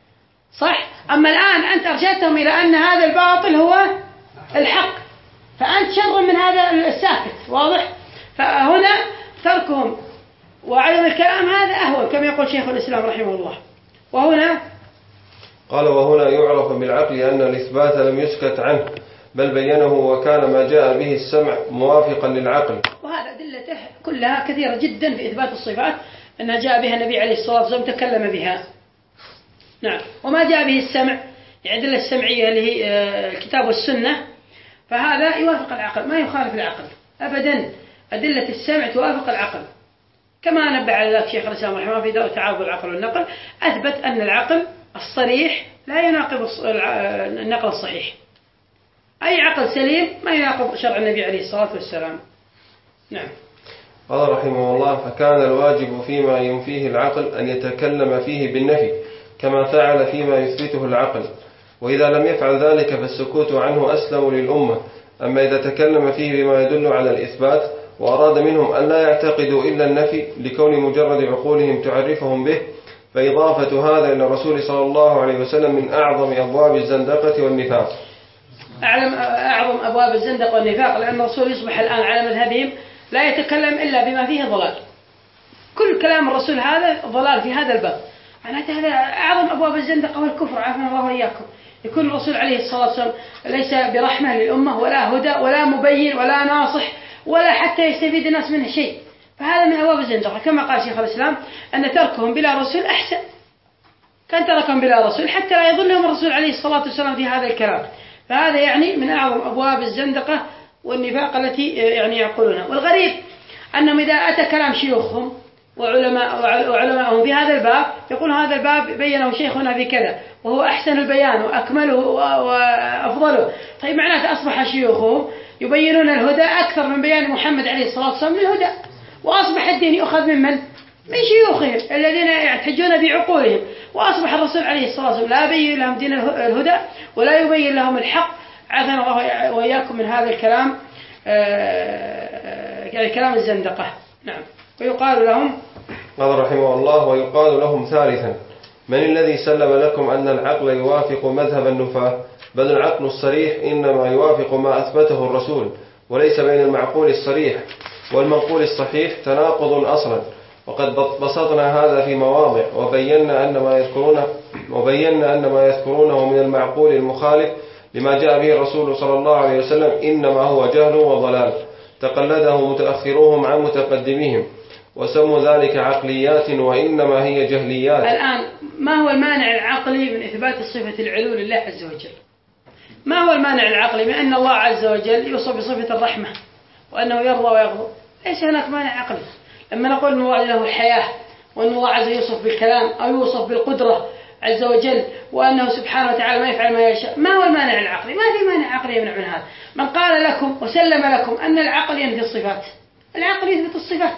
صح؟ أما الآن أنت أرشدتهم إلى أن هذا الباطل هو الحق، فأنت شر من هذا الساكت. واضح؟ فهنا تركهم وعدم الكلام هذا أهون، كما يقول شيخ الإسلام رحمه الله. وهنا قال وهنا يعرف بالعقل أن الإثبات لم يسكت عنه بل بينه، وكان ما جاء به السمع موافقا للعقل. وهذا أدلته كلها كثيرة جدا في إثبات الصفات، أنها جاء بها النبي عليه الصلاة والسلام تكلم بها. نعم. وما جاء به السمع، الأدلة السمعية اللي هي الكتاب والسنة، فهذا يوافق العقل، ما يخالف العقل أبدا. أدلة السمع توافق العقل، كما نبه على ذلك شيخ الإسلام رحمه الله في دار تعارض العقل والنقل، أثبت أن العقل الصريح لا يناقض النقل الصحيح. أي عقل سليم ما يناقض شرع النبي عليه الصلاة والسلام. نعم. قال رحمه الله فكان الواجب فيما ينفيه العقل أن يتكلم فيه بالنفي كما فعل فيما يثبته العقل، وإذا لم يفعل ذلك فالسكوت عنه أسلم للأمة. أما إذا تكلم فيه بما يدل على الإثبات وأراد منهم أن لا يعتقدوا إلا النفي لكون مجرد عقولهم تعرفهم به، فإضافة هذا إلى الرسول صلى الله عليه وسلم من أعظم أبواب الزندقة والنفاق. أعلم أعظم أبواب الزندقة والنفاق، لأن الرسول يصبح الآن على مذهبهم لا يتكلم إلا بما فيه ضلال. كل كلام الرسول هذا ضلال في هذا الباب، معناته هذا أعظم أبواب الزندقة والكفر، عافنا الله وإياكم. يكون الرسول عليه الصلاة والسلام ليس برحمة للأمة ولا هدى ولا مبين ولا ناصح ولا حتى يستفيد الناس منه شيء، فهذا من أبواب الزندقة. كما قال شيخ الإسلام أن تركهم بلا رسول أحسن، كان تركهم بلا رسول حتى لا يظلهم الرسول عليه الصلاة والسلام في هذا الكلام. فهذا يعني من أعظم أبواب الزندقة والنفاق التي يعني يقولونها. والغريب أنهم إذا أتى كلام شيوخهم وعلماء وعلماءهم في هذا الباب يقول هذا الباب بينه شيخنا بكذا وهو أحسن البيان وأكمله وأفضله. طيب معناته أصبح شيوخهم يبينون الهدى أكثر من بيان محمد عليه الصلاة والسلام للهدى، وأصبح الدين يؤخذ من من؟ من شيوخهم الذين يحتجون بعقولهم، وأصبح الرسول عليه الصلاة والسلام لا يبين لهم دين الهدى ولا يبين لهم الحق. عافانا الله وإياكم من هذا الكلام، يعني كلام الزندقة. نعم. ويقال لهم قال رحمه الله ويقال لهم ثالثا من الذي سلم لكم أن العقل يوافق مذهب النفاة؟ بل العقل الصريح إنما يوافق ما أثبته الرسول، وليس بين المعقول الصريح والمنقول الصحيح تناقض أصلا. وقد بسطنا هذا في مواضع وبينا أن ما يذكرونه وبينا أن ما يذكرونه من المعقول المخالف لما جاء به الرسول صلى الله عليه وسلم إنما هو جهل وضلال تقلده متأخروهم عن متقدميهم، وسموا ذلك عقليات وإنما هي جهليات. الآن ما هو المانع العقلي من إثبات صفة العلو لله عز وجل؟ ما هو المانع العقلي من أن الله عز وجل يوصف بصفة الرحمة وأنه يرضى ويغضب؟ ليس هناك مانع عقلي. لما نقول أن الله له الحياة وأن الله عز وجل يوصف بالكلام أو يوصف بالقدرة عز وجل وأنه سبحانه وتعالى ما يفعل ما يشاء، ما هو المانع العقلي؟ ما في مانع عقلي يمنع من هذا. من قال لكم وسلم لكم أن العقل ينفي الصفات، العقل يثبت الصفات،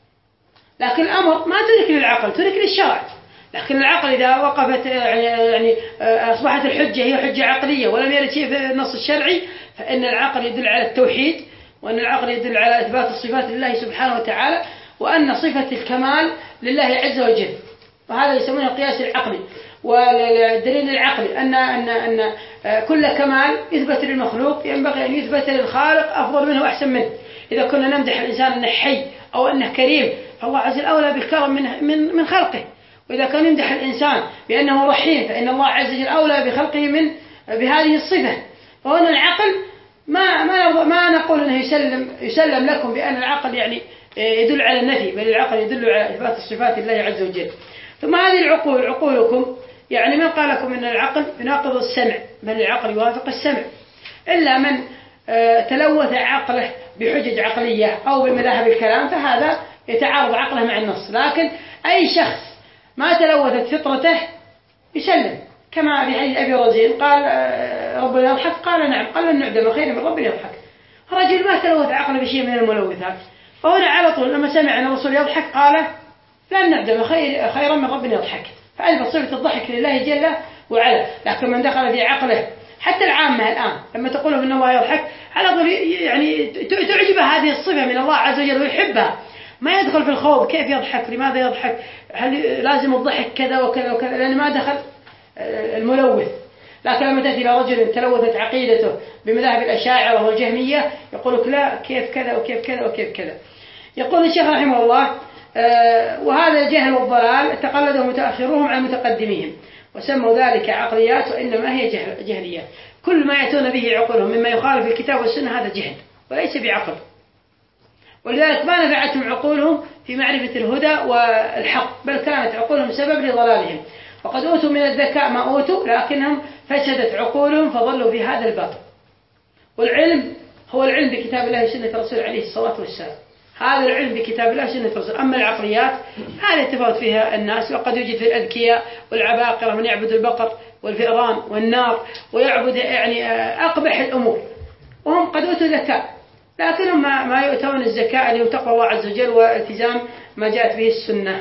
لكن الأمر ما ترك للعقل، ترك للشرع. لكن العقل إذا وقفت يعني, يعني أصبحت الحجة هي حجة عقلية ولم يرد شيء في النص الشرعي، فإن العقل يدل على التوحيد، وأن العقل يدل على إثبات الصفات لله سبحانه وتعالى، وأن صفة الكمال لله عز وجل، وهذا يسمونه القياس العقلي. والدليل العقلي أن أن أن كل كمال يثبت للمخلوق ينبغي أن يثبت للخالق أفضل منه وأحسن منه. إذا كنا نمدح الإنسان أنه حي أو أنه كريم فالله عز وجل أولى بالكرم من من من خلقه، وإذا كان يمدح الإنسان بأنه رحيم فإن الله عز وجل أولى بخلقه من بهذه الصفة. فهنا العقل ما ما ما نقول أنه يسلم يسلم لكم بأن العقل يعني يدل على النفي، بل العقل يدل على إثبات الصفات لله عز وجل. ثم هذه العقول عقولكم يعني من قال لكم أن العقل يناقض السمع، بل العقل يوافق السمع، إلا من تلوث عقله بحجج عقلية أو بمذاهب الكلام فهذا يتعارض عقله مع النص. لكن أي شخص ما تلوثت فطرته يسلم، كما في حديث أبي رزين قال ربنا يضحك، قال نعم، قال النعدم خير من ربنا يضحك. رجل ما تلوث عقله بشيء من الملوثات، فهنا على طول لما سمع أن الرسول يضحك قال لا النعدم خير خيرا من ربنا يضحك، فأثبت صفة الضحك لله جل وعلا. لكن من دخل في عقله، حتى العامة الآن لما تقول إن الله يضحك على طول يعني تعجبه هذه الصفة من الله عز وجل ويحبها، ما يدخل في الخوض كيف يضحك، لماذا يضحك، هل لازم الضحك كذا وكذا وكذا، لأن ما دخل الملوث. لكن لما تأتي إلى رجل تلوثت عقيدته بمذاهب الأشاعرة والجهمية يقول لك لا كيف كذا وكيف كذا وكيف كذا. يقول الشيخ رحمه الله وهذا الجهل والضلال تقلده متأخرهم عن متقدميهم وسموا ذلك عقليات، وإنما هي جهل جهليات. كل ما يأتون به عقولهم مما يخالف الكتاب والسنة هذا جهل وليس بعقل، ولذلك ما نفعتهم عقولهم في معرفة الهدى والحق، بل كانت عقولهم سبب لضلالهم. وقد أوتوا من الذكاء ما أوتوا، لكنهم فسدت عقولهم فظلوا في هذا الباب. والعلم هو العلم بكتاب الله وسنة رسوله عليه الصلاة والسلام، هذا العلم بكتاب الله وسنة رسوله. أما العقليات هذا يتفاوت فيها الناس، وقد يوجد في الأذكياء والعباقرة من يعبد البقر والفئران والنار ويعبد يعني أقبح الأمور، وهم قد أوتوا ذكاء، لكنهم ما, ما يؤتون الزكاة اللي هو تقوى الله عز وجل والتزام ما جاءت به السنة.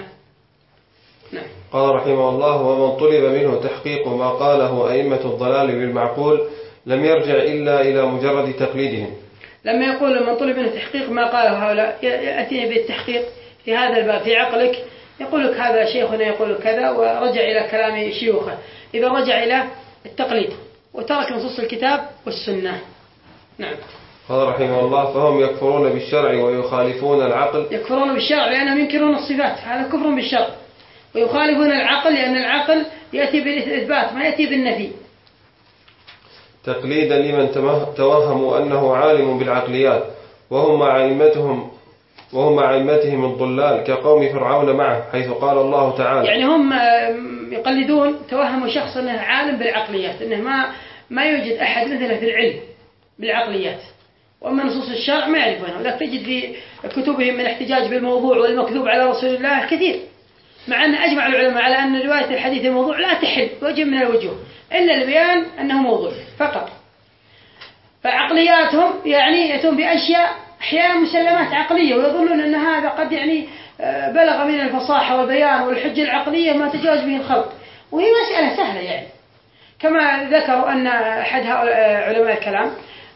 نعم. قال رحمه الله: ومن طلب منه تحقيق ما قاله أئمة الضلال بالمعقول لم يرجع إلا إلى مجرد تقليدهم. لما يقول من طلب منه تحقيق ما قاله هؤلاء، يأتي بالتحقيق في هذا الباب في عقلك، يقول لك هذا شيخنا يقول كذا ورجع إلى كلام شيوخه، إذا رجع إلى التقليد وترك نصوص الكتاب والسنة. نعم. قال رحمه الله: فهم يكفرون بالشرع ويخالفون العقل. يكفرون بالشرع لأنهم ينكرون الصفات، هذا كفر بالشرع، ويخالفون العقل لأن العقل يأتي بالإثبات ما يأتي بالنفي. تقليدا لمن توهموا أنه عالم بالعقليات وهم مع أئمتهم وهم مع أئمتهم الضلال كقوم فرعون معه، حيث قال الله تعالى. يعني هم يقلدون، توهموا شخص أنه عالم بالعقليات، أنه ما ما يوجد أحد مثله في العلم بالعقليات، وأما نصوص الشرع ما يعرفونها. ولكن تجد في كتبهم من احتجاج بالموضوع والمكذوب على رسول الله كثير، مع أن أجمع العلماء على أن رواية الحديث الموضوع لا تحل وجه من الوجوه إلا لبيان أنه موضوع فقط. فعقلياتهم يعني يأتون بأشياء أحيانا مسلمات عقلية، ويظنون أن هذا قد يعني بلغ من الفصاحة والبيان والحجة العقلية ما تجاوز به الخلق، وهي مسألة سهلة. يعني كما ذكروا أن أحد علماء الكلام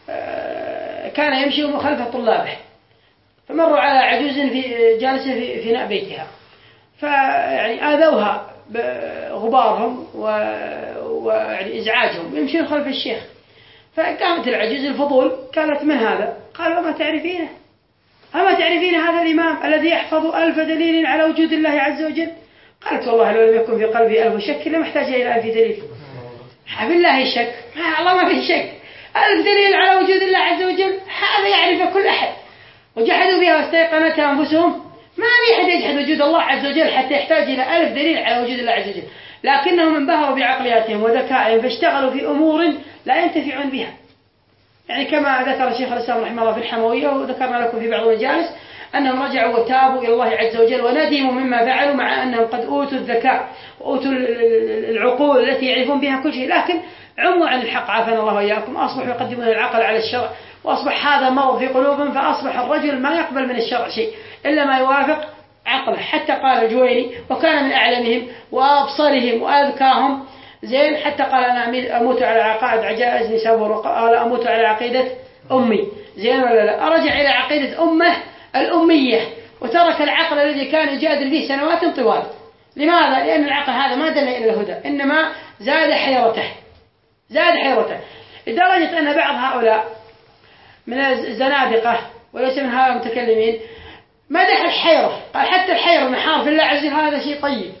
كان يمشي خلف طلابه، فمروا على عجوز في جالسة في فناء بيتها، فيعني آذوها بغبارهم ويعني إزعاجهم، يمشون خلف الشيخ. فقامت العجوز الفضول قالت: من هذا؟ قال: وما تعرفينه؟ أما تعرفين هذا الإمام الذي يحفظ ألف دليل على وجود الله عز وجل؟ قالت: والله لو لم يكن في قلبي ألف شك لما احتاج إلى ألف دليل. بالله الشك، ما الله ما في شك، ألف دليل على وجود الله عز وجل هذا يعرف كل أحد. وجحدوا بها واستيقنتها أنفسهم، ما في أحد يجحد وجود الله عز وجل حتى يحتاج إلى ألف دليل على وجود الله عز وجل، لكنهم انبهروا بعقلياتهم وذكائهم فاشتغلوا في أمور لا ينتفعون بها. يعني كما ذكر شيخ الإسلام رحمه الله في الحموية، وذكرنا لكم في بعض المجالس، أنهم رجعوا وتابوا إلى الله عز وجل وندموا مما فعلوا، مع أنهم قد أوتوا الذكاء وأوتوا العقول التي يعرفون بها كل شيء، لكن عموا عن الحق عافانا الله وإياكم، أصبحوا يقدمون العقل على الشرع، وأصبح هذا مرض في قلوبهم، فأصبح الرجل ما يقبل من الشرع شيء إلا ما يوافق عقله. حتى قال الجويني، وكان من أعلمهم وأبصرهم وأذكاهم زين، حتى قال: أنا أموت على عقائد عجائز نسابور، قال: أموت على عقيدة أمي. زين ولا لا؟ أرجع إلى عقيدة أمه الأمية، وترك العقل الذي كان يجادل فيه سنوات طوال. لماذا؟ لأن العقل هذا ما دل إلى الهدى، إنما زاد حيرته زاد حيرته لدرجة أن بعض هؤلاء من الزنادقة وليس من هؤلاء المتكلمين مدح الحيرة، قال: حتى الحيرة محار في الله عز وجل هذا شيء طيب،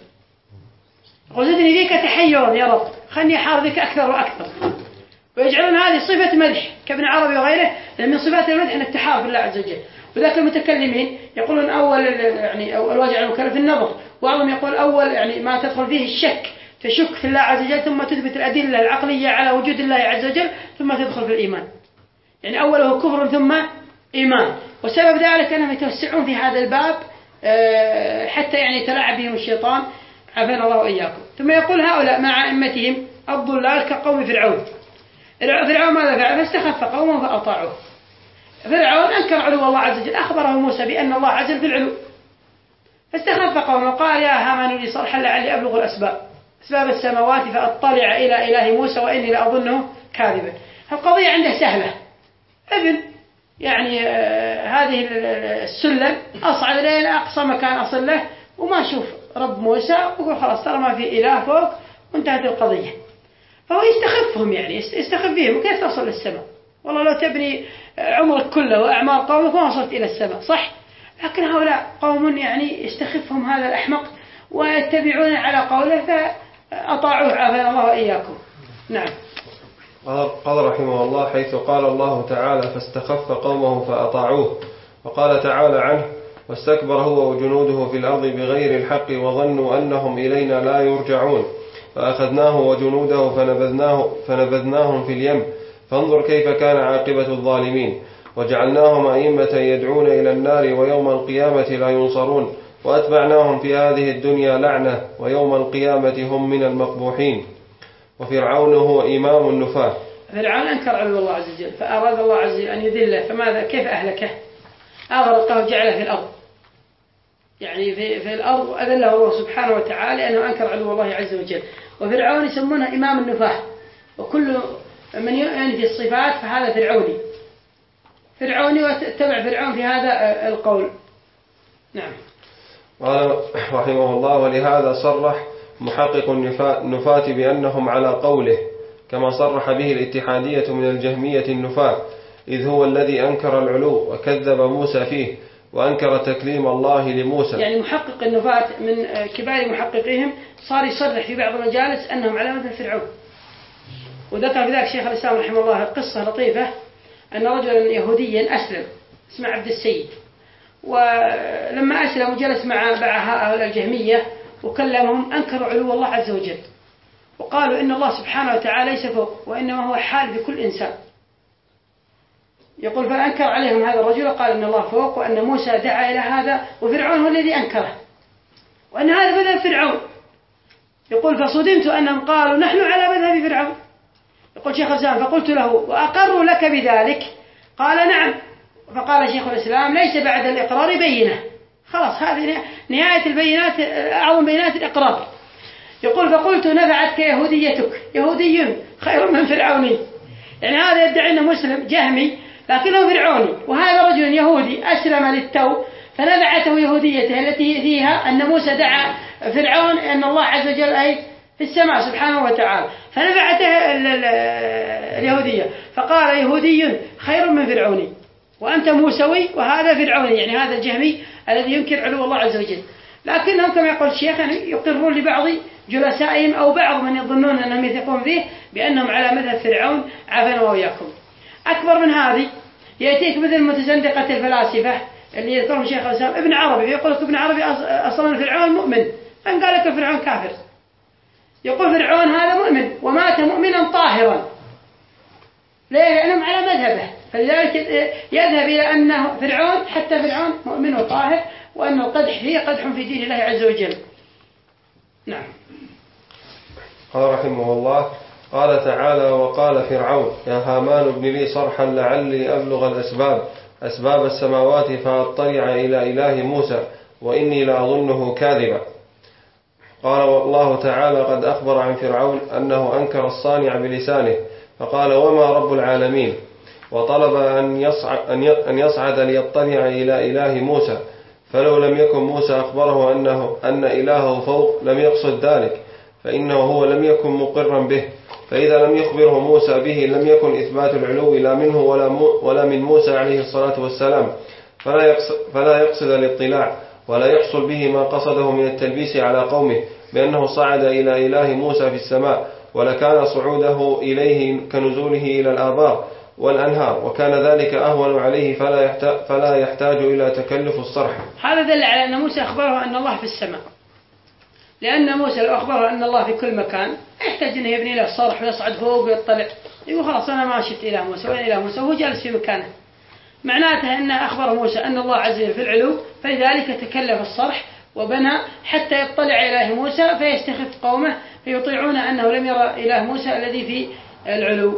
وزدني فيك تحيرا يا رب، خلني أحار بك أكثر وأكثر. ويجعلون هذه صفة مدح كابن عربي وغيره، لأن من صفات المدح أن التحار في الله عز وجل. وذاك المتكلمين يقولون أول يعني أول واجب على المكلف النظر، وبعضهم يقول أول يعني ما تدخل فيه الشك، تشك في الله عز وجل ثم تثبت الأدلة العقلية على وجود الله عز وجل ثم تدخل في الإيمان. يعني أوله كفر ثم إيمان، وسبب ذلك أنهم يتوسعون في هذا الباب حتى يعني تلاعب بهم الشيطان، عافانا الله وإياكم. ثم يقول هؤلاء مع أئمتهم الضلال كقوم فرعون. فرعون ماذا فعل؟ فاستخف قومه فأطاعوه. فرعون أنكر علو الله عز وجل، أخبره موسى بأن الله عز وجل في العلو، فاستخف قومه وقال يا هامان لي صرحا لعلي أبلغ الأسباب أسباب السماوات فأطلع إلى إله موسى وإني لأظنه كاذبا. القضية عنده سهلة، ابن يعني آه هذه السلم أصعد لين أقصى مكان أصل له وما أشوف رب موسى، ويقول خلاص ترى ما في إله فوق وانتهت القضية. فهو يستخفهم، يعني يستخف بهم، وكيف تصل للسماء؟ والله لو تبني عمرك كله وأعمار قومك ما وصلت إلى السماء، صح؟ لكن هؤلاء قوم يعني يستخفهم هذا الأحمق ويتبعون على قوله فأطاعوه، عافانا الله وإياكم. نعم. قال رحمه الله حيث قال الله تعالى فاستخف قومه فأطاعوه، وقال تعالى عنه واستكبر هو وجنوده في الأرض بغير الحق وظنوا أنهم إلينا لا يرجعون فأخذناه وجنوده فنبذناه فنبذناهم في اليم فانظر كيف كان عاقبة الظالمين وجعلناهم أئمة يدعون إلى النار ويوم القيامة لا ينصرون وأتبعناهم في هذه الدنيا لعنة ويوم القيامة هم من المقبوحين. وفرعون هو إمام النفاة. فرعون أنكر علو الله عز وجل فأراد الله عز وجل أن يذله، فماذا كيف أهلكه؟ أغرقه وجعله في الأرض، يعني في, في الأرض، وأذله الله سبحانه وتعالى لأنه أنكر علو الله عز وجل. وفرعون يسمونه إمام النفاة، وكل من ينفي الصفات فهذا فرعوني فرعوني واتبع فرعون في هذا القول. نعم. قال رحمه الله ولهذا صرح محقق النفاة بأنهم على قوله كما صرح به الاتحادية من الجهمية النفاة، إذ هو الذي أنكر العلو وكذب موسى فيه وأنكر تكليم الله لموسى. يعني محقق النفاة من كبار محققيهم صار يصرح في بعض المجالس أنهم على مثل فرعون. وذكر بذلك شيخ الإسلام رحمه الله قصة لطيفة أن رجلا يهوديا أسلم اسمه عبد السيد، ولما أسلم وجلس مع هؤلاء الجهمية وكلمهم أنكروا علو الله عز وجل وقالوا إن الله سبحانه وتعالى ليس فوق وإنما هو حال بكل إنسان. يقول فأنكر عليهم هذا الرجل وقال إن الله فوق وأن موسى دعا إلى هذا وفرعون هو الذي أنكره وأن هذا مذهب فرعون. يقول فصدمت أنهم قالوا نحن على مذهب فرعون. يقول شيخ الإسلام فقلت له وأقروا لك بذلك؟ قال نعم. فقال شيخ الإسلام ليس بعد الإقرار بينة، خلاص هذه نهاية البينات، أعظم بينات الإقرار. يقول فقلت نفعتك يهوديتك، يهودي خير من فرعوني، يعني هذا يدعي أنه مسلم جهمي لكنه فرعوني، وهذا رجل يهودي أسلم للتو فنفعته يهوديته التي فيها أن موسى دعا فرعون أن الله عز وجل أي في السماء سبحانه وتعالى، فنفعته اليهودية فقال يهودي خير من فرعوني وأنت موسوي وهذا فرعوني، يعني هذا الجهمي الذي ينكر علو الله عز وجل. لكنهم كما يقول الشيخ يعني يقرون لبعض جلسائهم أو بعض من يظنون أنهم يثقون فيه بأنهم على مذهب فرعون، عافانا وإياكم. أكبر من هذه يأتيك مثل متزندقة الفلاسفة اللي يذكرهم شيخ الإسلام ابن عربي، يقول لك ابن عربي أصلا فرعون مؤمن، من قال لك فرعون كافر؟ يقول فرعون هذا مؤمن ومات مؤمنا طاهرا، ليه؟ لأنهم على مذهبه، فلذلك يذهب إلى أنه فرعون حتى فرعون مؤمن وطاهر وأن القدح فيه قدح في دين الله عز وجل. نعم. قال رحمه الله قال تعالى وقال فرعون يا هامان ابن لي صرحا لعلي أبلغ الأسباب أسباب السماوات فأطلع إلى إله موسى وإني لأظنه كاذبا. قال الله تعالى قد أخبر عن فرعون أنه أنكر الصانع بلسانه فقال وما رب العالمين، وطلب أن يصعد, أن يصعد ليطلع إلى إله موسى، فلو لم يكن موسى أخبره أنه أن إلهه فوق لم يقصد ذلك، فإنه هو لم يكن مقرا به، فإذا لم يخبره موسى به لم يكن إثبات العلو لا منه ولا, ولا من موسى عليه الصلاة والسلام، فلا يقصد, فلا يقصد الاطلاع ولا يحصل به ما قصده من التلبيس على قومه بأنه صعد إلى إله موسى في السماء، ولكان صعوده إليه كنزوله إلى الآبار والأنهار، وكان ذلك أهون عليه فلا يحتاج, فلا يحتاج إلى تكلف الصرح. هذا دل على أن موسى أخبره أن الله في السماء، لأن موسى لو أخبره أن الله في كل مكان يحتاج أنه يبني له صرح ويصعد فوق ويطلع، يقول خلاص أنا ما شفت إله موسى وين إله موسى وهو جالس في مكانه. معناته أنه أخبر موسى أن الله عز وجل في العلو، فلذلك تكلف الصرح وبنى حتى يطلع إله موسى فيستخف قومه فيطيعون أنه لم يرى إله موسى الذي في العلو.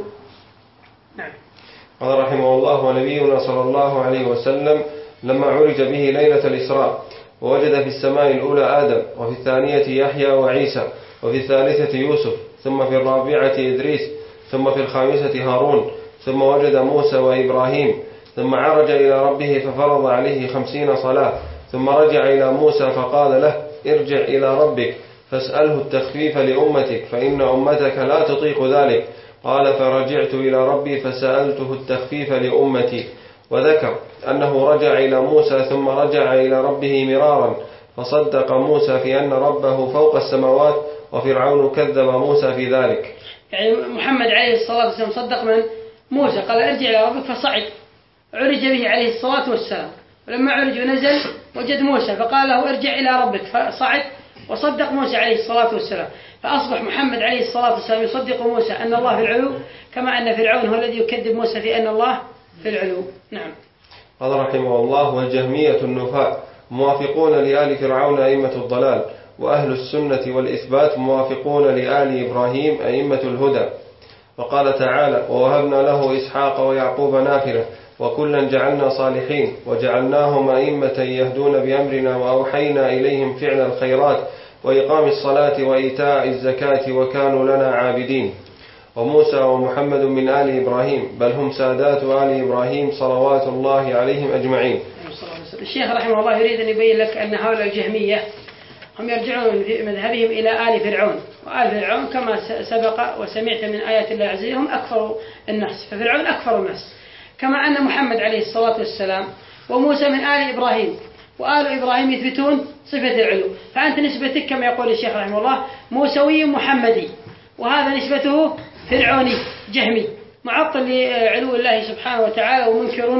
نعم. قال رحمه الله: ونبينا صلى الله عليه وسلم لما عرج به ليلة الإسراء ووجد في السماء الأولى آدم، وفي الثانية يحيى وعيسى، وفي الثالثة يوسف، ثم في الرابعة إدريس، ثم في الخامسة هارون، ثم وجد موسى وإبراهيم، ثم عرج إلى ربه ففرض عليه خمسين صلاة، ثم رجع إلى موسى فقال له: ارجع إلى ربك فاسأله التخفيف لأمتك فإن أمتك لا تطيق ذلك. قال: فرجعت إلى ربي فسألته التخفيف لأمتي. وذكر أنه رجع إلى موسى ثم رجع إلى ربه مرارا، فصدق موسى في أن ربه فوق السماوات، وفرعون كذب موسى في ذلك. يعني محمد عليه الصلاة والسلام صدق من؟ موسى. قال: ارجع إلى ربك فصعد، عرج به عليه الصلاة والسلام، ولما عرج ونزل وجد موسى فقال له: ارجع إلى ربك، فصعد وصدق موسى عليه الصلاة والسلام، فأصبح محمد عليه الصلاة والسلام يصدق موسى أن الله في العلو، كما أن فرعون هو الذي يكذب موسى في أن الله في العلو. نعم. قال رحمه الله: والجهمية النفاة موافقون لآل فرعون أئمة الضلال، وأهل السنة والإثبات موافقون لآل إبراهيم أئمة الهدى. وقال تعالى: ووهبنا له إسحاق ويعقوب نافلة وكلا جعلنا صالحين وجعلناهم أئمة يهدون بأمرنا وأوحينا إليهم فعل الخيرات وإقام الصلاة وإيتاء الزكاة وكانوا لنا عابدين. وموسى ومحمد من آل إبراهيم، بل هم سادات آل إبراهيم صلوات الله عليهم أجمعين. الشيخ رحمه الله يريد أن يبين لك أن هؤلاء الجهمية هم يرجعون في مذهبهم إلى آل فرعون، وآل فرعون كما سبق وسمعت من آيات الله عز وجل هم أكفر الناس، ففرعون أكفر الناس، كما أن محمد عليه الصلاة والسلام وموسى من آل إبراهيم، وآل إبراهيم يثبتون صفة العلو، فأنت نسبتك كما يقول الشيخ رحمه الله موسوي محمدي، وهذا نسبته فرعوني جهمي معطل لعلو الله سبحانه وتعالى ومنكر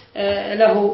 له.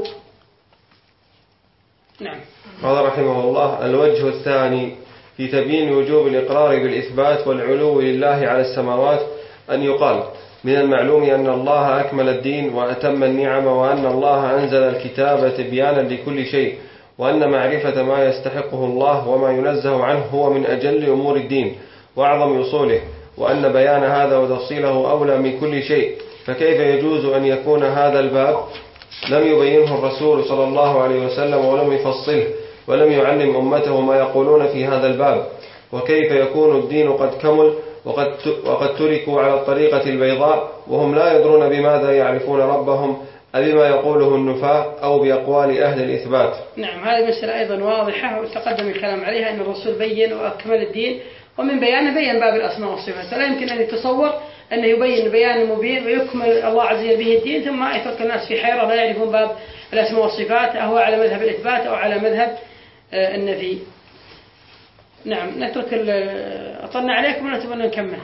نعم. قال رحمه الله: الوجه الثاني في تبيين وجوب الإقرار بالإثبات والعلو لله على السماوات أن يقال: من المعلوم أن الله أكمل الدين وأتم النعم، وأن الله أنزل الكتاب تبيانا لكل شيء، وأن معرفة ما يستحقه الله وما ينزه عنه هو من أجل أمور الدين وأعظم أصوله، وأن بيان هذا وتفصيله أولى من كل شيء. فكيف يجوز أن يكون هذا الباب لم يبينه الرسول صلى الله عليه وسلم ولم يفصله ولم يعلم أمته ما يقولون في هذا الباب؟ وكيف يكون الدين قد كمل وقد وقد تركوا على الطريقة البيضاء وهم لا يدرون بماذا يعرفون ربهم، أبما يقوله النفاة أو بأقوال أهل الإثبات؟ نعم، هذه مسألة أيضا واضحة وتقدم الكلام عليها، أن الرسول بين وأكمل الدين، ومن بيانه بين باب الأسماء والصفات، فلا يمكن أن يتصور أنه يبين بيان مبين ويكمل الله عز وجل به الدين ثم يترك الناس في حيرة لا يعرفون باب الأسماء والصفات، أهو على مذهب الإثبات أو على مذهب النفي. نعم، نترك أطلنا عليكم ولا تبون نكمل؟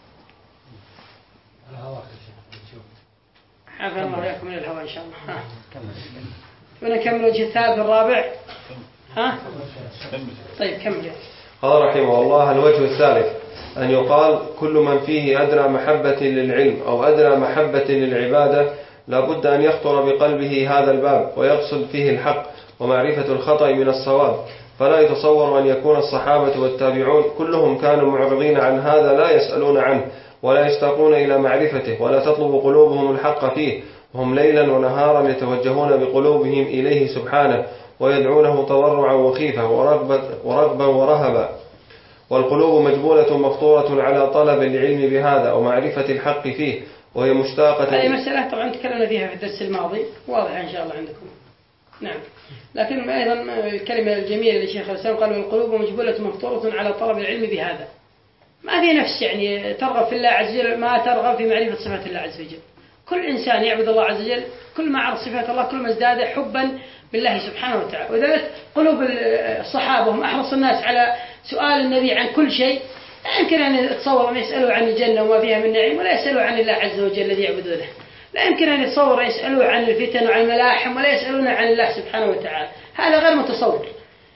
عافى الله وإياكم من الهواء إن شاء الله. تبون نكمل الوجه الثالث الرابع؟ ها؟ طيب كمل. قال رحمه الله: الوجه الثالث أن يقال: كل من فيه أدنى محبة للعلم أو أدنى محبة للعبادة لا بد أن يخطر بقلبه هذا الباب ويقصد فيه الحق ومعرفة الخطأ من الصواب، فلا يتصور أن يكون الصحابة والتابعون كلهم كانوا معرضين عن هذا لا يسألون عنه ولا يشتاقون إلى معرفته ولا تطلب قلوبهم الحق فيه، وهم ليلا ونهارا يتوجهون بقلوبهم إليه سبحانه ويدعونه تضرعا وخيفة ورغبا ورهبا، والقلوب مجبولة مفطورة على طلب العلم بهذا ومعرفة الحق فيه، وهي مشتاقة. هذه مسألة طبعا تكلمنا فيها في الدرس الماضي، واضحة إن شاء الله عندكم. نعم، لكن أيضا الكلمة الجميلة للشيخ الإسلام قال: والقلوب مجبولة مفطورة على طلب العلم بهذا. ما في نفس يعني ترغب في الله عز وجل ما ترغب في معرفة صفات الله عز وجل. كل إنسان يعبد الله عز وجل كل ما عرف صفات الله كل ما ازداد حبا بالله سبحانه وتعالى، وذلك قلوب الصحابة هم أحرص الناس على سؤال النبي عن كل شيء. لا يمكن أن يتصور أن يسألوا عن الجنة وما فيها من نعيم ولا يسألوا عن الله عز وجل الذي يعبدونه. لا يمكن أن يتصور أن يسألوا عن الفتن وعن الملاحم ولا يسألون عن الله سبحانه وتعالى، هذا غير متصور.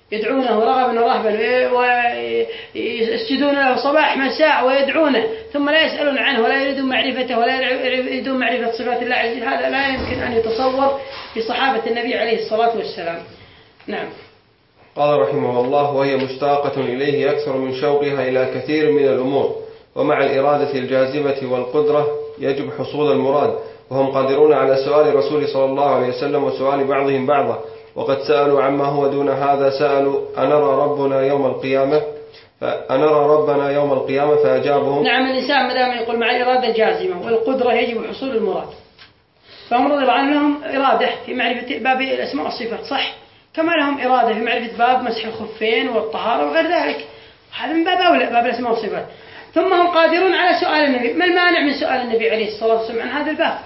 يدعونه رغبا ورهبا ويسجدون له صباح مساء ويدعونه ثم لا يسألون عنه ولا يريدون معرفته ولا يريدون معرفة صفات الله عز وجل، هذا لا يمكن أن يتصور في صحابة النبي عليه الصلاة والسلام. نعم. قال رحمه الله: وهي مشتاقة إليه أكثر من شوقها إلى كثير من الأمور، ومع الإرادة الجازمة والقدرة يجب حصول المراد، وهم قادرون على سؤال الرسول صلى الله عليه وسلم وسؤال بعضهم بعضا، وقد سألوا عما هو دون هذا، سألوا أنرى ربنا يوم القيامة فأنرى ربنا يوم القيامة فأجابهم. نعم، الإنسان ما دام يقول مع الإرادة الجازمة والقدرة يجب حصول المراد، فهم رضي الله عنهم لهم إرادة في معرفة باب الأسماء والصفات صح، كما لهم إرادة في معرفة باب مسح الخفين والطهارة وغير ذلك، هذا من باب أولى باب الأسماء والصفات. ثم هم قادرون على سؤال النبي، ما المانع من سؤال النبي عليه الصلاة والسلام عن هذا الباب؟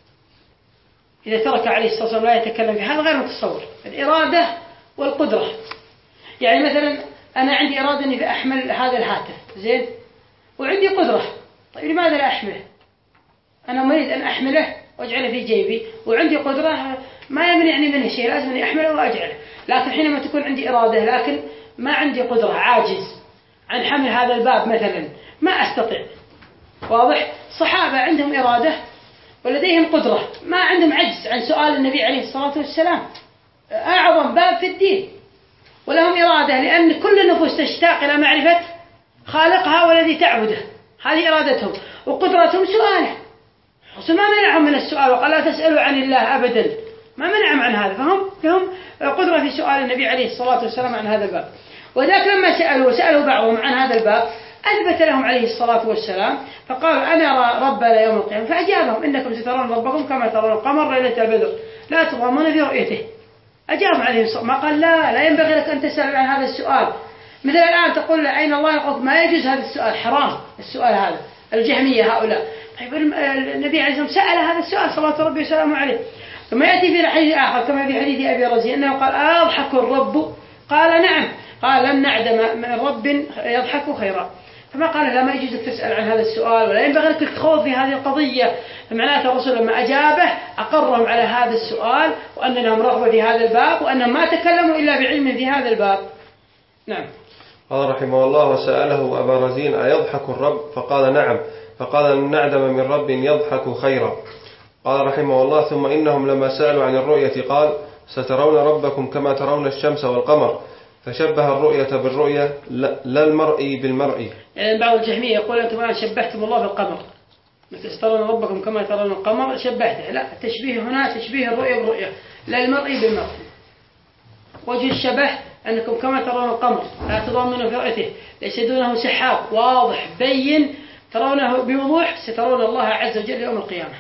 إذا ترك عليه الصلاة والسلام لا يتكلم في هذا غير متصور. الإرادة والقدرة، يعني مثلا أنا عندي إرادة أني أحمل هذا الهاتف زين، وعندي قدرة، طيب لماذا لا أحمله؟ أنا مريد أن أحمله وأجعله في جيبي وعندي قدرة، ما يمنعني منه شيء، لازم أني أحمله وأجعله. لكن حينما تكون عندي إرادة لكن ما عندي قدرة، عاجز عن حمل هذا الباب مثلا، ما أستطيع. واضح؟ صحابة عندهم إرادة ولديهم قدرة، ما عندهم عجز عن سؤال النبي عليه الصلاة والسلام، أعظم باب في الدين، ولهم إرادة لأن كل النفوس تشتاق إلى معرفة خالقها والذي تعبده، هذه إرادتهم، وقدرتهم سؤاله، الرسول ما منعهم من السؤال وقال لا تسألوا عن الله أبدا، ما منعهم عن هذا، فهم لهم قدرة في سؤال النبي عليه الصلاة والسلام عن هذا الباب. وذاك لما سألوا وسألوا بعضهم عن هذا الباب أثبت لهم عليه الصلاة والسلام فقالوا أنا ربنا يوم القيامة، فأجابهم إنكم سترون ربكم كما ترون القمر ليلة البدر لا تضامون في رؤيته. أجابهم عليه الصلاة، ما قال لا لا ينبغي لك أن تسأل عن هذا السؤال. مثل الآن تقول أين الله، يقول ما يجوز هذا السؤال، حرام السؤال هذا، الجهمية هؤلاء. طيب النبي عليه الصلاة والسلام سأل هذا السؤال صلوات ربي وسلامه عليه. ثم يأتي في حديث آخر كما في حديث أبي رزين أنه قال أضحك الرب؟ قال نعم، قال لم نعدم من رب يضحك خيرا. فما قال لا ما يجوز لك تسأل عن هذا السؤال ولا ينبغي لك تخوض في هذه القضية. فمعناته الرسول لما أجابه أقرهم على هذا السؤال وأن لهم رغبة في هذا الباب وأنهم ما تكلموا إلا بعلم في هذا الباب. نعم. قال رحمه الله: وسأله أبا رزين أيضحك الرب؟ فقال نعم، فقال لن نعدم من رب يضحك خيرا. قال رحمه الله: ثم إنهم لما سألوا عن الرؤية قال سترون ربكم كما ترون الشمس والقمر، فشبه الرؤية بالرؤية لا المرء بالمرء. يعني بعض الجهمية يقول أنتم الآن شبهتم الله بالقمر، مثل ترون ربكم كما ترون القمر شبهته، لا، التشبيه هنا تشبيه الرؤية بالرؤية لا المرء بالمرء. وجه الشبه أنكم كما ترون القمر لا تضامنوا في رؤيته، ليس دونه سحاب واضح بين ترونه بوضوح، سترون الله عز وجل يوم القيامة.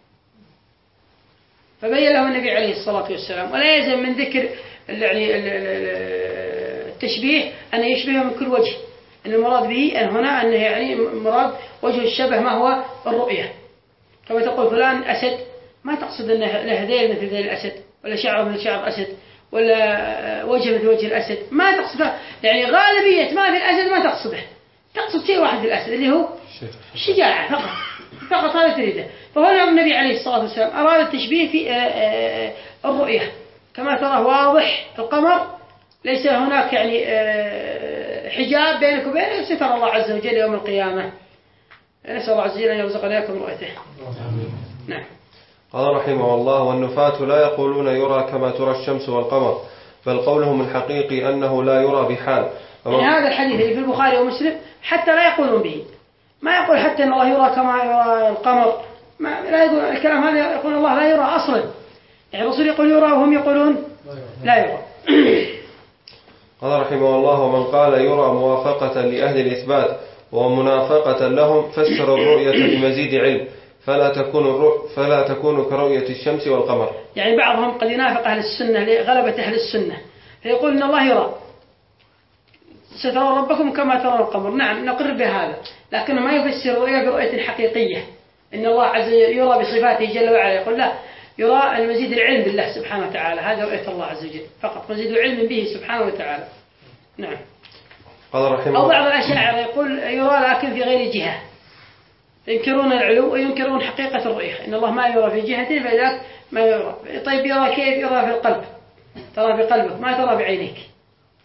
فبين له النبي عليه الصلاة والسلام، ولا يلزم من ذكر يعني التشبيه أن يشبهه من كل وجه، أن المراد به أن هنا أنه يعني مراد وجه الشبه ما هو الرؤية. كما تقول فلان أسد، ما تقصد أنه له ذيل مثل ذيل الأسد، ولا شعر مثل شعر أسد، ولا وجه مثل وجه الأسد، ما تقصده، يعني غالبية ما في الأسد ما تقصده، تقصد شيء واحد في الأسد اللي هو الشجاعة فقط، فقط هذا تريده. فهنا النبي عليه الصلاة والسلام أراد التشبيه في الرؤية، كما ترى واضح القمر ليس هناك يعني حجاب بينك وبينه، ستر الله عز وجل يوم القيامة. نسأل الله عز وجل أن يرزقنا إياكم رؤيته. نعم. قال رحمه الله: والنفاة لا يقولون يرى كما ترى الشمس والقمر، بل قولهم الحقيقي أنه لا يرى بحال. يعني هذا الحديث اللي في البخاري ومسلم حتى لا يقولون به، ما يقول حتى أن الله يرى كما يرى القمر، ما لا يقول الكلام هذا، يقول الله لا يرى أصلا، يعني الرسول يقول يرى وهم يقولون لا يرى. قال رحمه الله: ومن قال يرى موافقة لأهل الإثبات ومنافقة لهم فسر الرؤية بمزيد علم، فلا تكون الرؤ... فلا تكون كرؤية الشمس والقمر. يعني بعضهم قد ينافق أهل السنة لغلبة أهل السنة، فيقول إن الله يرى، سترون ربكم كما ترون القمر، نعم نقر بهذا، لكنه ما يفسر الرؤية برؤية حقيقية، إن الله عز وجل يرى بصفاته جل وعلا، يقول لا، يرى المزيد العلم بالله سبحانه وتعالى، هذا رؤية الله عز وجل فقط، مزيد علم به سبحانه وتعالى. نعم. قال رحمه أو بعض الأشاعرة يقول يرى لكن في غير جهة، ينكرون العلو وينكرون حقيقة الرؤية، إن الله ما يرى في جهة فإذاك ما يرى. طيب يرى كيف؟ يرى في القلب، ترى بقلبك ما ترى بعينيك،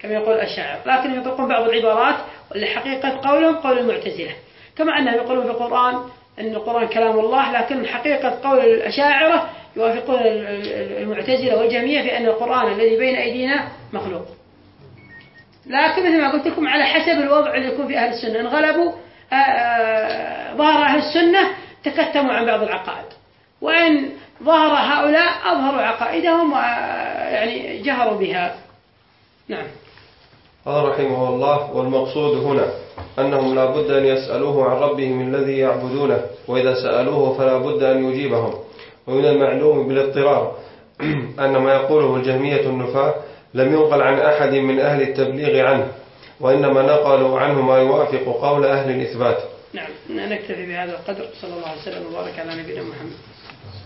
كما يقول الشاعر، لكن يطلقون بعض العبارات واللي حقيقة قولهم قول المعتزلة، كما أنهم يقولون في القرآن أن القرآن كلام الله، لكن حقيقة قول الأشاعرة يوافقون المعتزلة والجهمية في أن القرآن الذي بين أيدينا مخلوق. لكن مثل ما قلت لكم على حسب الوضع اللي يكون في أهل السنة، إن غلبوا ظهر أهل السنة تكتموا عن بعض العقائد، وإن ظهر هؤلاء أظهروا عقائدهم ويعني جهروا بها. نعم. قال رحمه الله: والمقصود هنا أنهم لا بد أن يسألوه عن ربهم الذي يعبدونه، وإذا سألوه فلا بد أن يجيبهم. ومن المعلوم بالاضطرار أن ما يقوله الجهمية النفاة لم ينقل عن أحد من أهل التبليغ عنه، وإنما نقلوا عنه ما يوافق قول أهل الإثبات. نعم، نكتفي بهذا القدر. صلى الله عليه وسلم وبارك على نبينا محمد.